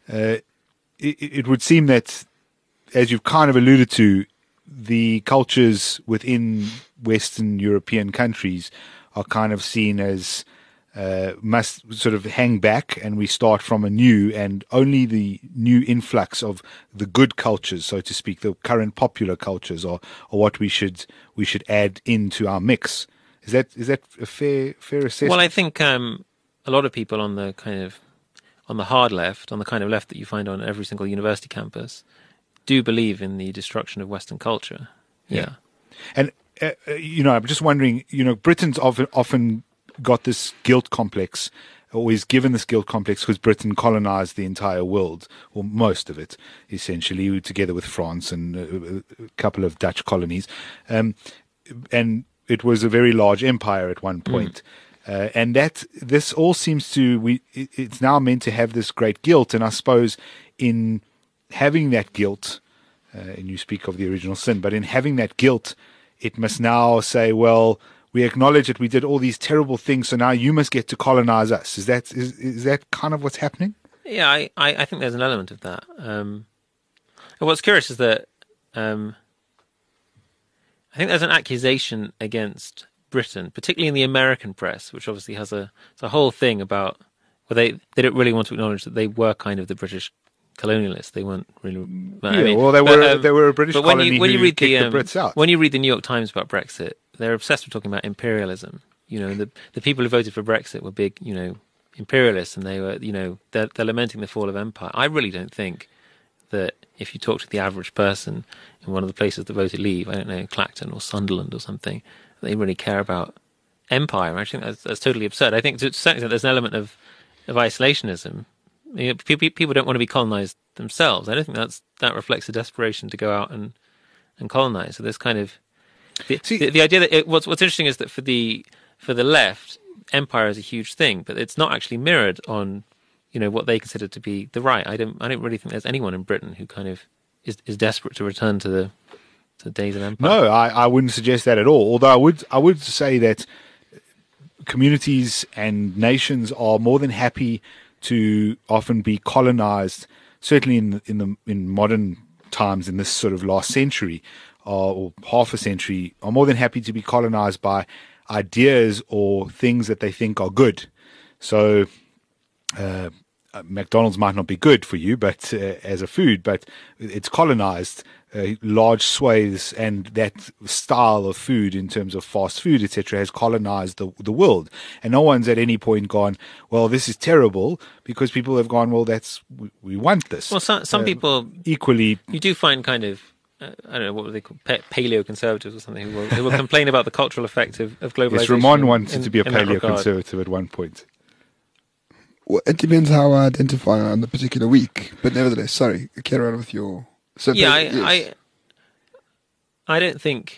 B: it would seem that, as you've kind of alluded to, the cultures within Western European countries are kind of seen as must sort of hang back, and we start from anew, and only the new influx of the good cultures, so to speak, the current popular cultures, are what we should add into our mix. Is that a fair assessment?
D: Well, I think a lot of people on the hard left, on the kind of left that you find on every single university campus, do believe in the destruction of Western culture. Yeah.
B: And I'm just wondering, Britain's often got this guilt complex, or is given this guilt complex, because Britain colonized the entire world, or most of it, essentially, together with France and a couple of Dutch colonies. And it was a very large empire at one point. And that this all seems to, it's now meant to have this great guilt. And I suppose in having that guilt, and you speak of the original sin, but in having that guilt, it must now say, well, we acknowledge that we did all these terrible things, so now you must get to colonize us. Is that kind of what's happening?
D: Yeah, I think there's an element of that. And what's curious is that I think there's an accusation against Britain, particularly in the American press, which obviously has a whole thing about where they don't really want to acknowledge that they were kind of the British colonialists. They weren't really.
B: They were a British colony who kicked the Brits out.
D: When you read the New York Times about Brexit, they're obsessed with talking about imperialism. The people who voted for Brexit were big, imperialists, and they were, they're lamenting the fall of empire. I really don't think that if you talk to the average person in one of the places that voted leave, I don't know, Clacton or Sunderland or something, they really care about empire. I think that's totally absurd. I think to a certain extent there's an element of isolationism. You know, people don't want to be colonized themselves. I don't think that reflects a desperation to go out and colonize. So there's kind of the idea that what's interesting is that for the left, empire is a huge thing, but it's not actually mirrored on, you know, what they consider to be the right. I don't really think there's anyone in Britain who kind of is desperate to return to the days of empire.
B: No, I wouldn't suggest that at all. Although I would say that communities and nations are more than happy to often be colonized. Certainly in modern times, in this sort of last century or half a century, are more than happy to be colonized by ideas or things that they think are good. So McDonald's might not be good for you, but as a food, but it's colonized large swathes, and that style of food in terms of fast food, etc., has colonized the world. And no one's at any point gone, well, this is terrible, because people have gone, well, we want this.
D: Well, some people
B: equally,
D: you do find kind of, I don't know, what were they called, paleo-conservatives or something, who will complain about the cultural effect of globalization.
B: Yes, Ramon wanted to be a paleo-conservative at one point.
C: Well, it depends how I identify on the particular week, but nevertheless, sorry, carry on with your... So
D: I don't think...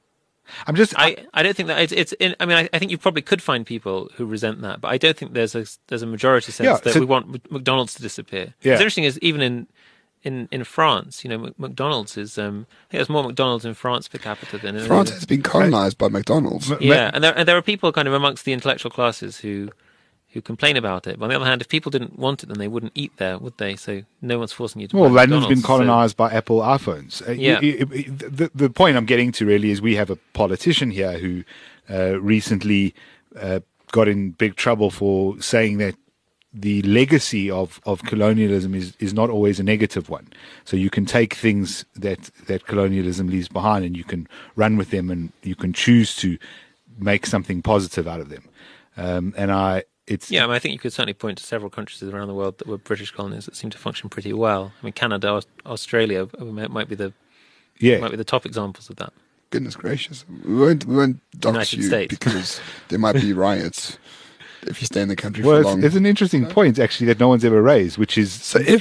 D: I don't think that it's in, I mean, I think you probably could find people who resent that, but I don't think there's a majority sense that we want McDonald's to disappear.
B: Yeah.
D: What's interesting is even in France, you know, McDonald's is, I think there's more McDonald's in France per capita than in
C: France has been colonized by McDonald's.
D: Yeah, and there are people kind of amongst the intellectual classes who complain about it. But on the other hand, if people didn't want it, then they wouldn't eat there, would they? So no one's forcing you to.
B: Well,
D: buy
B: London's been
D: McDonald's,
B: colonized by Apple iPhones.
D: Yeah.
B: The point I'm getting to really is we have a politician here who recently got in big trouble for saying that the legacy of colonialism is not always a negative one. So you can take things that colonialism leaves behind and you can run with them, and you can choose to make something positive out of them. I mean,
D: I think you could certainly point to several countries around the world that were British colonies that seem to function pretty well. I mean, Canada, Australia might be the top examples of that.
C: Goodness gracious, we won't dox
D: United
C: you
D: States.
C: because there might be riots if you stay in the country for long.
B: It's an interesting point actually that no one's ever raised, which is
C: So it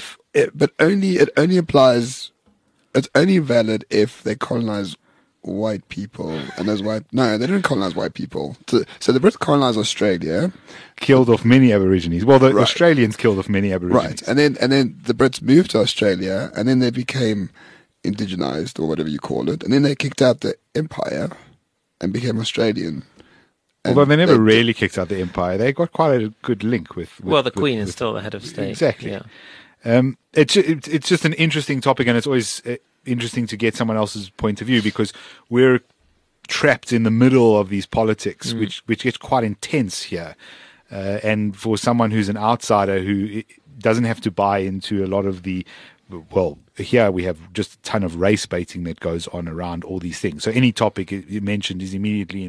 C: only applies. It's only valid if they colonize white people, and as white. No, they didn't colonize white people. So the Brits colonized Australia,
B: killed off many Aborigines. Well, the
C: Right.
B: Australians killed off many Aborigines.
C: right? And then the Brits moved to Australia, and then they became indigenized or whatever you call it, and then they kicked out the empire and became Australian. And
B: Although they never really kicked out the empire, they got quite a good link with
D: The Queen is still the head of state.
B: Exactly.
D: Yeah.
B: It's just an interesting topic, and it's always interesting to get someone else's point of view, because we're trapped in the middle of these politics, which gets quite intense here. And for someone who's an outsider who doesn't have to buy into a lot of the, well, here we have just a ton of race baiting that goes on around all these things. So any topic you mentioned is immediately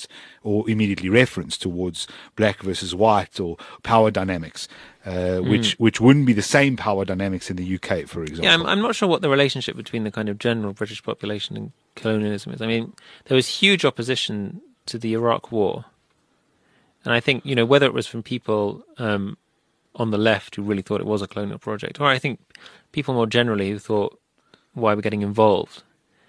B: referenced towards black versus white or power dynamics, which wouldn't be the same power dynamics in the UK, for example.
D: Yeah, I'm not sure what the relationship between the kind of general British population and colonialism is. I mean, there was huge opposition to the Iraq War. And I think, you know, whether it was from people on the left who really thought it was a colonial project, or I think people more generally who thought, why are we getting involved?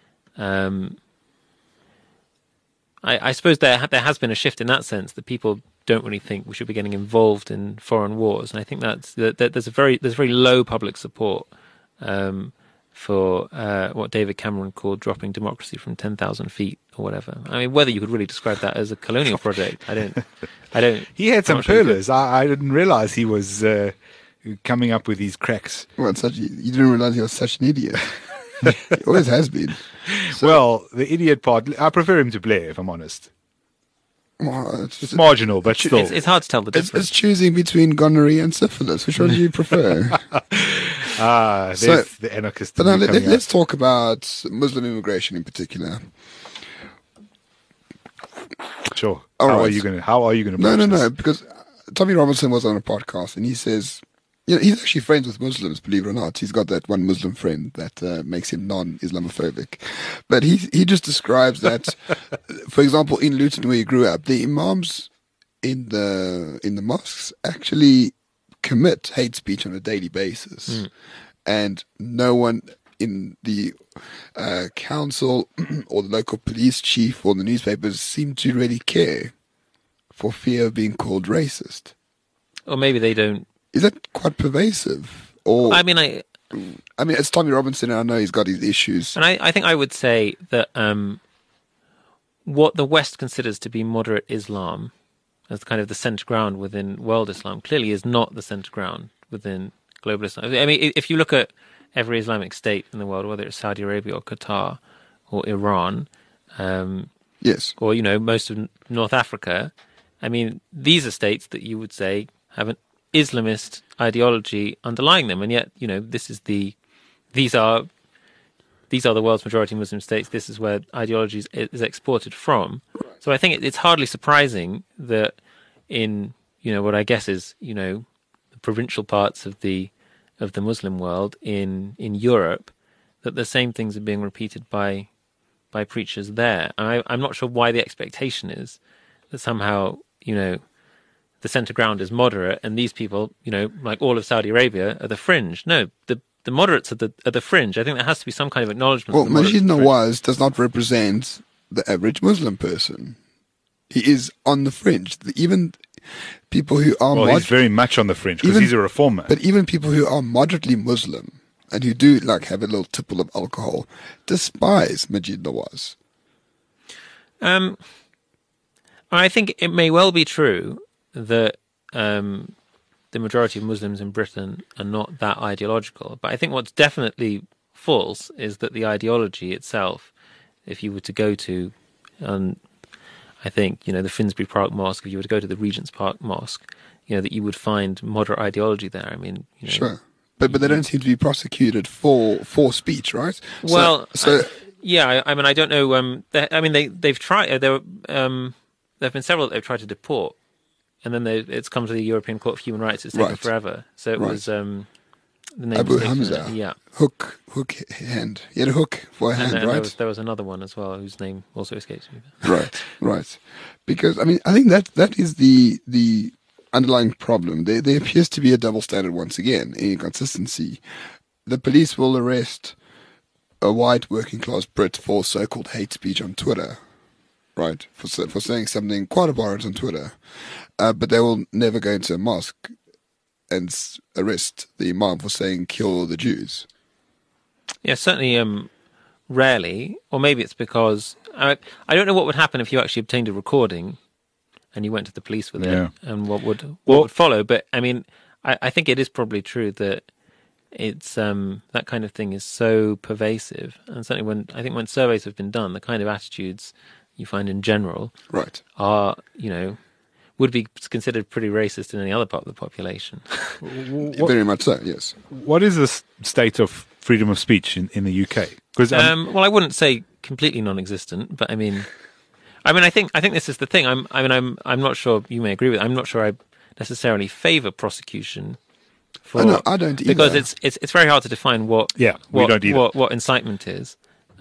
D: I suppose there has been a shift in that sense, that people don't really think we should be getting involved in foreign wars, and I think there's very low public support for what David Cameron called dropping democracy from 10,000 feet or whatever. I mean, whether you could really describe that as a colonial project, I don't.
B: He had some
D: I'm not sure
B: pearlers. I didn't realize he was coming up with these cracks.
C: Well, you didn't realize he was such an idiot. He always has been.
B: Well, the idiot part, I prefer him to Blair, if I'm honest.
C: Well,
B: It's marginal, but still.
D: It's hard to tell the difference.
C: it's choosing between gonorrhea and syphilis. Which one do you prefer?
B: There's
C: So-
B: the anarchist.
C: But now
B: in me coming
C: let's talk about Muslim immigration in particular.
B: out. Sure.
C: All
B: How
C: right.
B: are you going to? How are you going to?
C: No, because Tommy Robinson was on a podcast and he says You know, he's actually friends with Muslims, believe it or not. He's got that one Muslim friend that makes him non-Islamophobic. But he just describes that, for example, in Luton where he grew up, the imams in the mosques actually commit hate speech on a daily basis, and no one in the council or the local police chief or the newspapers seem to really care for fear of being called racist.
D: Or maybe they don't.
C: Is that quite pervasive? Or
D: I mean,
C: it's Tommy Robinson, and I know he's got his issues.
D: and I think I would say that what the West considers to be moderate Islam as kind of the centre ground within world Islam clearly is not the centre ground within global Islam. I mean, if you look at every Islamic state in the world, whether it's Saudi Arabia or Qatar or Iran,
C: Yes.
D: or most of North Africa, I mean, these are states that you would say have an Islamist ideology underlying them, and yet these are the world's majority Muslim states. This is where ideology is exported from. So I think it's hardly surprising that in what I guess is the provincial parts of the Muslim world in Europe, that the same things are being repeated by preachers there. And I'm not sure why the expectation is that somehow the centre ground is moderate, and these people, like all of Saudi Arabia, are the fringe. No, the moderates are the fringe. I think there has to be some kind of acknowledgement.
C: Well, Majid Nawaz does not represent the average Muslim person. He is on the fringe. Even people who are
B: he's very much on the fringe because he's a reformer.
C: But even people who are moderately Muslim and who do have a little tipple of alcohol despise Majid Nawaz.
D: I think it may well be true that the majority of Muslims in Britain are not that ideological. But I think what's definitely false is that the ideology itself, if you were to go to, I think, the Finsbury Park Mosque, if you were to go to the Regent's Park Mosque, that you would find moderate ideology there. I mean,
C: sure. But they don't seem to be prosecuted for speech, right?
D: Well, I mean, I don't know. They've tried. There have been several that they've tried to deport, and then it's come to the European Court of Human Rights. It's taken forever. So it was the name
C: Abu Hamza.
D: Yeah,
C: hook hand. He had a hook for a hand,
D: and
C: right?
D: There was another one as well whose name also escapes me.
C: Right. Because I think that is the underlying problem. There appears to be a double standard once again, inconsistency. The police will arrest a white working class Brit for so-called hate speech on Twitter, right? For saying something quite abhorrent on Twitter, but they will never go into a mosque and arrest the imam for saying "kill the Jews."
D: Yeah, certainly. Rarely, or maybe it's because I don't know what would happen if you actually obtained a recording and you went to the police with it, and what would follow. But I mean, I think it is probably true that it's that kind of thing is so pervasive, and certainly when surveys have been done, the kind of attitudes you find in general are would be considered pretty racist in any other part of the population.
C: Very much so, yes.
B: What is the state of freedom of speech in the UK? Because
D: well, I wouldn't say completely non-existent, but I mean, I think this is the thing. I'm not sure you may agree with it. I'm not sure I necessarily favour prosecution.
C: I don't either.
D: Because it's very hard to define what incitement is.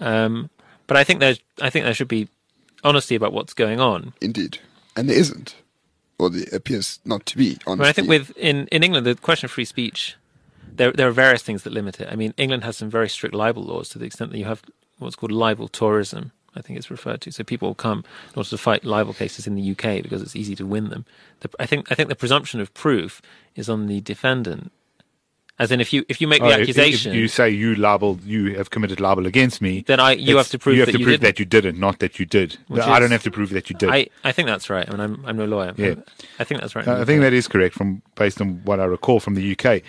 D: But I think there should be honesty about what's going on.
C: Indeed, and there isn't, or there appears not to be honesty.
D: But I think in England, the question of free speech, there are various things that limit it. I mean, England has some very strict libel laws to the extent that you have what's called libel tourism, I think it's referred to. So people will come in order to fight libel cases in the UK because it's easy to win them. I think the presumption of proof is on the defendant. As in, if you make the accusation,
B: if you say you have committed libel against me,
D: then you have to prove that you didn't.
B: That you didn't, not that you did. I don't have to prove that you did.
D: I think that's right. I mean, I'm no lawyer.
B: Yeah.
D: I think that's right.
B: I think that is correct based on what I recall from the UK.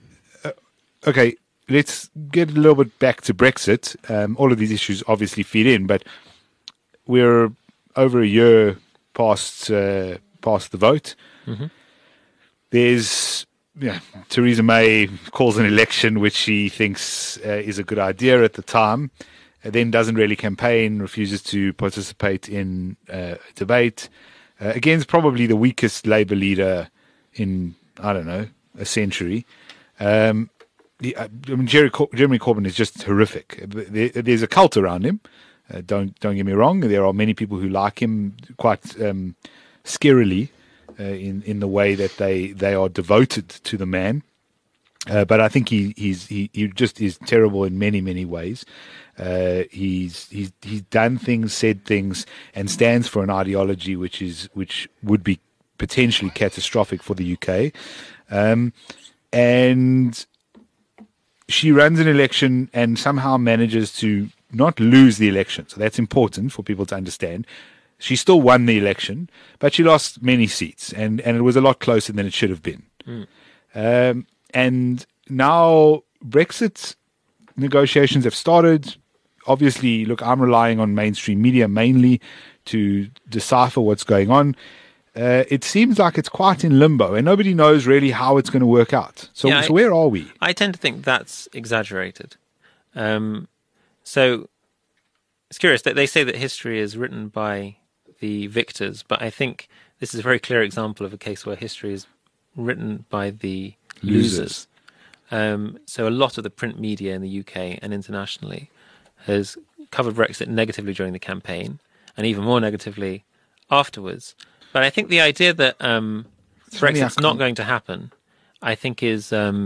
B: Okay, let's get a little bit back to Brexit. All of these issues obviously feed in, but we're over a year past the vote. Mm-hmm. There's Theresa May calls an election which she thinks is a good idea at the time, then doesn't really campaign, refuses to participate in debate against probably the weakest Labour leader in, I don't know, a century. Jeremy Corbyn is just horrific. There's a cult around him. Don't get me wrong. There are many people who like him quite scarily in the way that they are devoted to the man. But I think he just is terrible in many ways. He's done things, said things, and stands for an ideology which would be potentially catastrophic for the UK. And she runs an election and somehow manages to not lose the election. So that's important for people to understand. She still won the election, but she lost many seats, and it was a lot closer than it should have been. And now Brexit negotiations have started. Obviously, look, I'm relying on mainstream media mainly to decipher what's going on. It seems like it's quite in limbo, and nobody knows really how it's going to work out. So where are we?
D: I tend to think that's exaggerated. So it's curious that they say that history is written by the victors, but I think this is a very clear example of a case where history is written by the losers. So a lot of the print media in the UK and internationally has covered Brexit negatively during the campaign, and even more negatively afterwards. But I think the idea that Brexit's not going to happen, I think is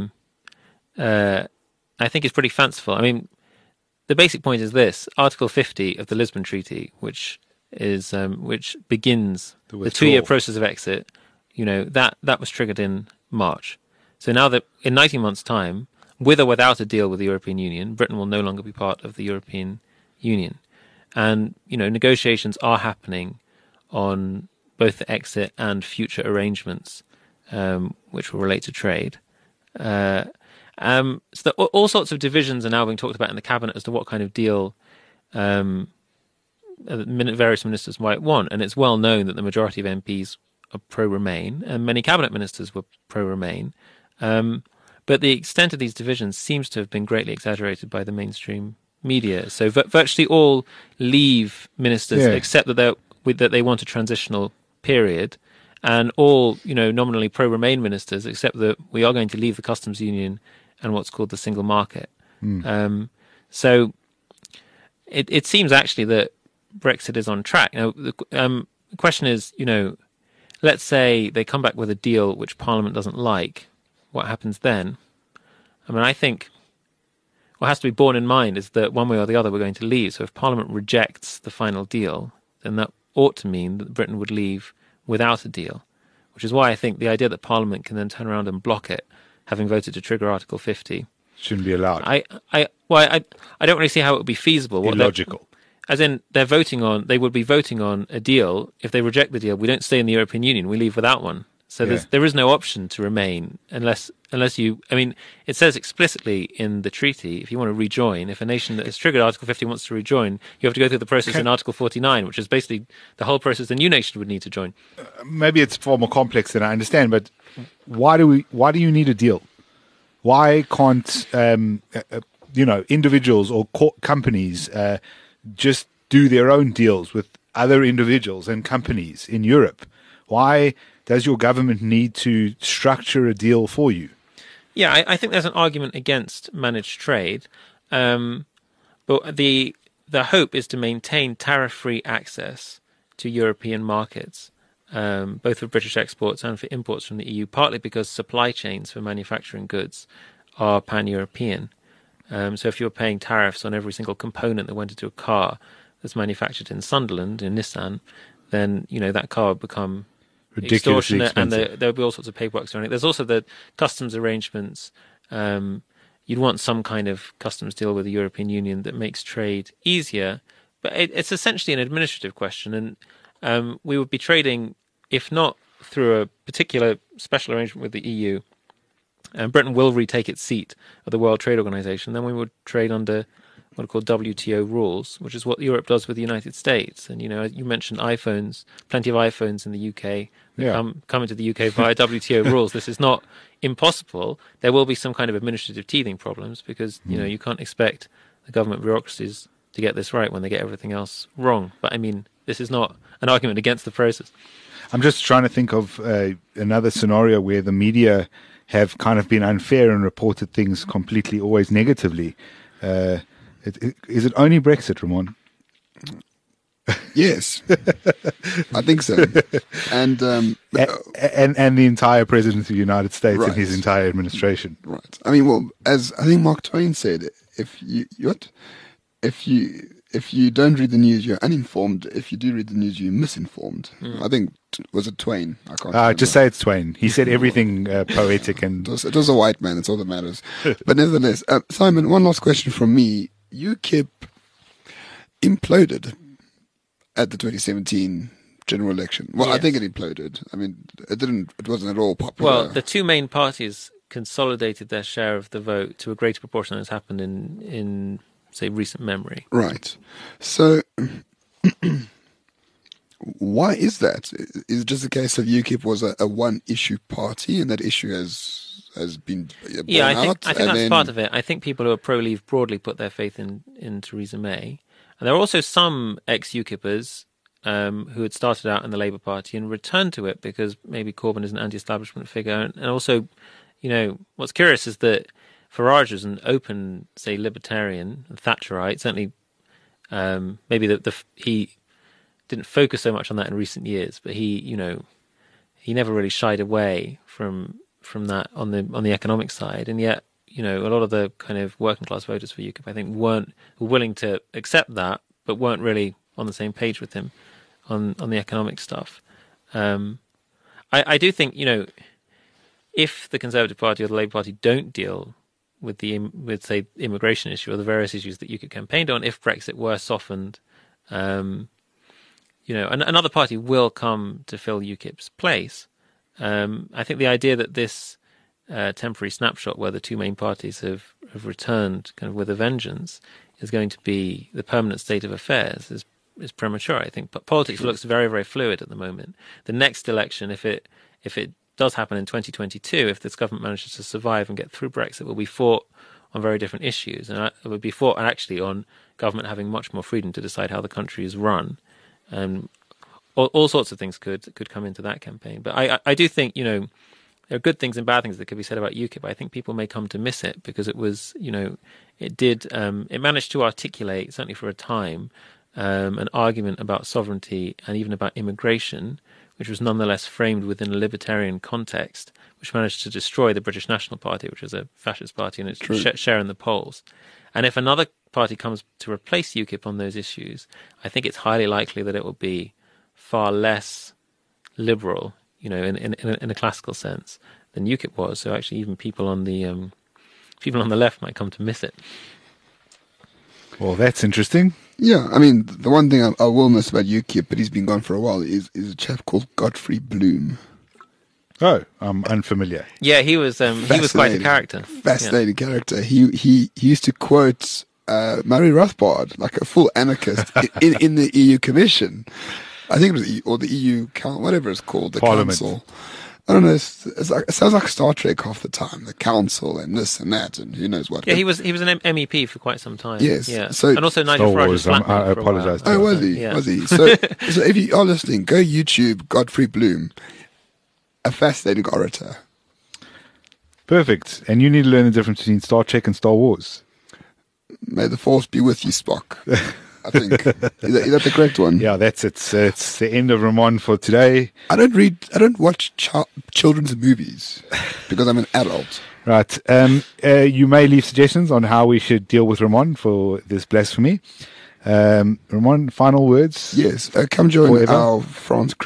D: pretty fanciful. I mean, the basic point is this: Article 50 of the Lisbon Treaty, which begins the 2-year process of exit. That was triggered in March. So now that in 19 months' time, with or without a deal with the European Union, Britain will no longer be part of the European Union. And, negotiations are happening on both the exit and future arrangements, which will relate to trade. So all sorts of divisions are now being talked about in the cabinet as to what kind of deal various ministers might want. And it's well known that the majority of MPs are pro-Remain, and many cabinet ministers were pro-Remain. But the extent of these divisions seems to have been greatly exaggerated by the mainstream media. So virtually all Leave ministers accept that they want a transitional period, and all nominally pro-Remain ministers accept that we are going to leave the customs union and what's called the single market. So it seems actually that Brexit is on track. Now the question is, let's say they come back with a deal which Parliament doesn't like. What happens then? I mean, I think what has to be borne in mind is that one way or the other we're going to leave. So if Parliament rejects the final deal, then that ought to mean that Britain would leave without a deal, which is why I think the idea that Parliament can then turn around and block it, having voted to trigger Article 50,
B: shouldn't be allowed.
D: I don't really see how it would be feasible.
B: Illogical.
D: As in, they would be voting on a deal. If they reject the deal, we don't stay in the European Union, we leave without one. So there is no option to remain unless you... I mean, it says explicitly in the treaty, if you want to rejoin, if a nation that has triggered Article 50 wants to rejoin, you have to go through the process in Article 49, which is basically the whole process the new nation would need to join.
B: Maybe it's far more complex than I understand, but why do you need a deal? Why can't individuals or companies just do their own deals with other individuals and companies in Europe? Why does your government need to structure a deal for you?
D: Yeah, I think there's an argument against managed trade, but the hope is to maintain tariff-free access to European markets, both for British exports and for imports from the EU, partly because supply chains for manufacturing goods are pan-European. So if you're paying tariffs on every single component that went into a car that's manufactured in Sunderland, in Nissan, then that car would become extortionate, and there'll be all sorts of paperwork surrounding it. There's also the customs arrangements. You'd want some kind of customs deal with the European Union that makes trade easier, but it's essentially an administrative question, and we would be trading, if not through a particular special arrangement with the EU, and Britain will retake its seat at the World Trade Organization, then we would trade under what are called WTO rules, which is what Europe does with the United States. And, you mentioned iPhones, plenty of iPhones in the UK come into the UK via WTO rules. This is not impossible. There will be some kind of administrative teething problems because, you can't expect the government bureaucracies to get this right when they get everything else wrong. But, I mean, this is not an argument against the process.
B: I'm just trying to think of another scenario where the media have kind of been unfair and reported things completely always negatively. Is it only Brexit, Ramon?
C: Yes, I think so. And
B: And the entire President of the United States and
C: Right.
B: his entire administration.
C: right. I mean, well, as I think Mark Twain said, if you don't read the news, you're uninformed. If you do read the news, you're misinformed. I think was it Twain? I can't. Remember.
B: Just say it's Twain. He said everything poetic and
C: It was a white man. That's all that matters. But nevertheless, Simon, one last question from me. UKIP imploded at the 2017 general election. Well, I
D: Yes.
C: think it imploded. I mean, it wasn't at all popular.
D: Well, the two main parties consolidated their share of the vote to a greater proportion than has happened in say, recent memory.
C: Right. So, why is that? Is it just a case of UKIP was a one-issue party, and that issue has been borne
D: Yeah, I
C: out?
D: think
C: and
D: that's
C: then-
D: part of it. I think people who are pro-Leave broadly put their faith in Theresa May. And there are also some ex-UKIPers who had started out in the Labour Party and returned to it because maybe Corbyn is an anti-establishment figure. And also, you know, what's curious is that Farage was an open, say, libertarian, Thatcherite. Certainly, maybe he didn't focus so much on that in recent years, but he never really shied away from that on the economic side. And yet, you know, a lot of the kind of working class voters for UKIP, I think, were willing to accept that, but weren't really on the same page with him on the economic stuff. I do think, you know, if the Conservative Party or the Labour Party don't deal with say immigration issue or the various issues that UKIP campaigned on, if Brexit were softened, you know, another party will come to fill UKIP's place. I think the idea that this temporary snapshot where the two main parties have returned kind of with a vengeance is going to be the permanent state of affairs is premature, I think. But politics looks very, very fluid at the moment. The next election, if it does happen in 2022, if this government manages to survive and get through Brexit, will be fought on very different issues. And it would be fought actually on government having much more freedom to decide how the country is run. All sorts of things could come into that campaign. But I do think, you know, there are good things and bad things that could be said about UKIP. I think people may come to miss it because it was, you know, it managed to articulate, certainly for a time, an argument about sovereignty and even about immigration, which was nonetheless framed within a libertarian context, which managed to destroy the British National Party, which was a fascist party and its share in the polls. And if another party comes to replace UKIP on those issues, I think it's highly likely that it will be far less liberal, you know, in a classical sense than UKIP was. So actually, even people on the left might come to miss it.
B: well, that's interesting.
C: Yeah, I mean, the one thing I will miss about UKIP, but he's been gone for a while, is a chap called Godfrey Bloom.
B: Oh, I'm unfamiliar.
D: Yeah, he was quite a
C: Fascinating.
D: character.
C: Fascinating character. He used to quote Murray Rothbard like a full anarchist in the EU Commission. I think it was the EU whatever it's called, the
B: Parliament.
C: Council. I don't know. It's like, it sounds like Star Trek half the time. The Council and this and that and who knows what.
D: Yeah, he was an MEP for quite some time.
C: Yes,
D: yeah.
C: so-
D: and also Nigel
B: Star
D: Farage's
B: Wars,
D: flatmate
B: I
D: for a while.
B: apologise.
C: Oh, was he?
D: Yeah.
C: Was he? So if you are listening, go YouTube Godfrey Bloom, a fascinating orator.
B: Perfect. And you need to learn the difference between Star Trek and Star Wars.
C: May the force be with you, Spock. I think is that the correct one?
B: Yeah, that's it. So it's the end of Ramon for today.
C: I don't watch children's movies because I'm an adult.
B: Right. You may leave suggestions on how we should deal with Ramon for this blasphemy. Ramon, final words?
C: Yes, come join
B: Forever.
C: our France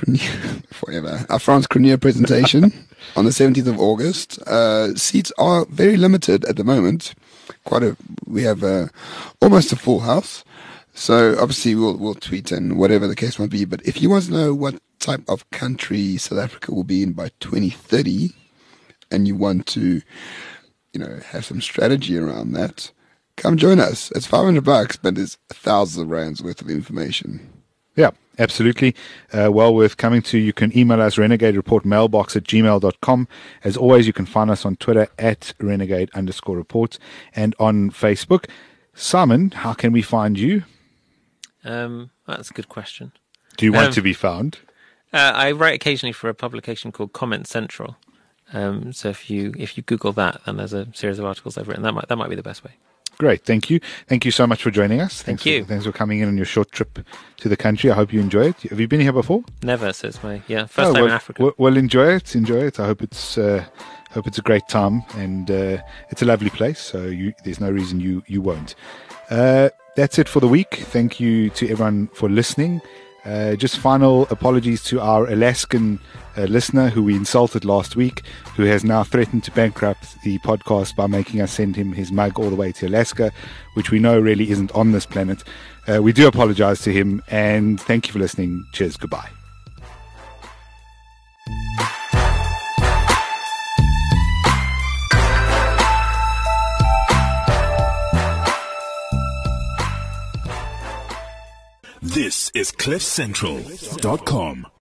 C: Crenier presentation on the 17th of August. Seats are very limited at the moment. We have almost a full house. So obviously we'll tweet and whatever the case might be. But if you want to know what type of country South Africa will be in by 2030, and you want to, you know, have some strategy around that, come join us. It's $500, but it's 1,000 rands worth of information.
B: Yeah, absolutely. Well worth coming to. You can email us renegadereportmailbox@gmail.com. As always, you can find us on Twitter @renegade_report and on Facebook. Simon, how can we find you?
D: That's a good question.
B: Do you want to be found?
D: I write occasionally for a publication called Comment Central, So if you Google that, then there's a series of articles I've written. That might be the best way.
B: Great, thank you. Thank you so much for joining us.
D: Thank you.
B: Thanks for coming in on your short trip to the country. I hope you enjoy it. Have you been here before?
D: Never, says my first time in Africa.
B: Well, enjoy it. Enjoy it. I hope it's a great time, and it's a lovely place. So there's no reason you won't. That's it for the week. Thank you to everyone for listening. Just final apologies to our Alaskan listener who we insulted last week, who has now threatened to bankrupt the podcast by making us send him his mug all the way to Alaska, which we know really isn't on this planet. We do apologize to him, and thank you for listening. Cheers. Goodbye.
A: This is CliffCentral.com.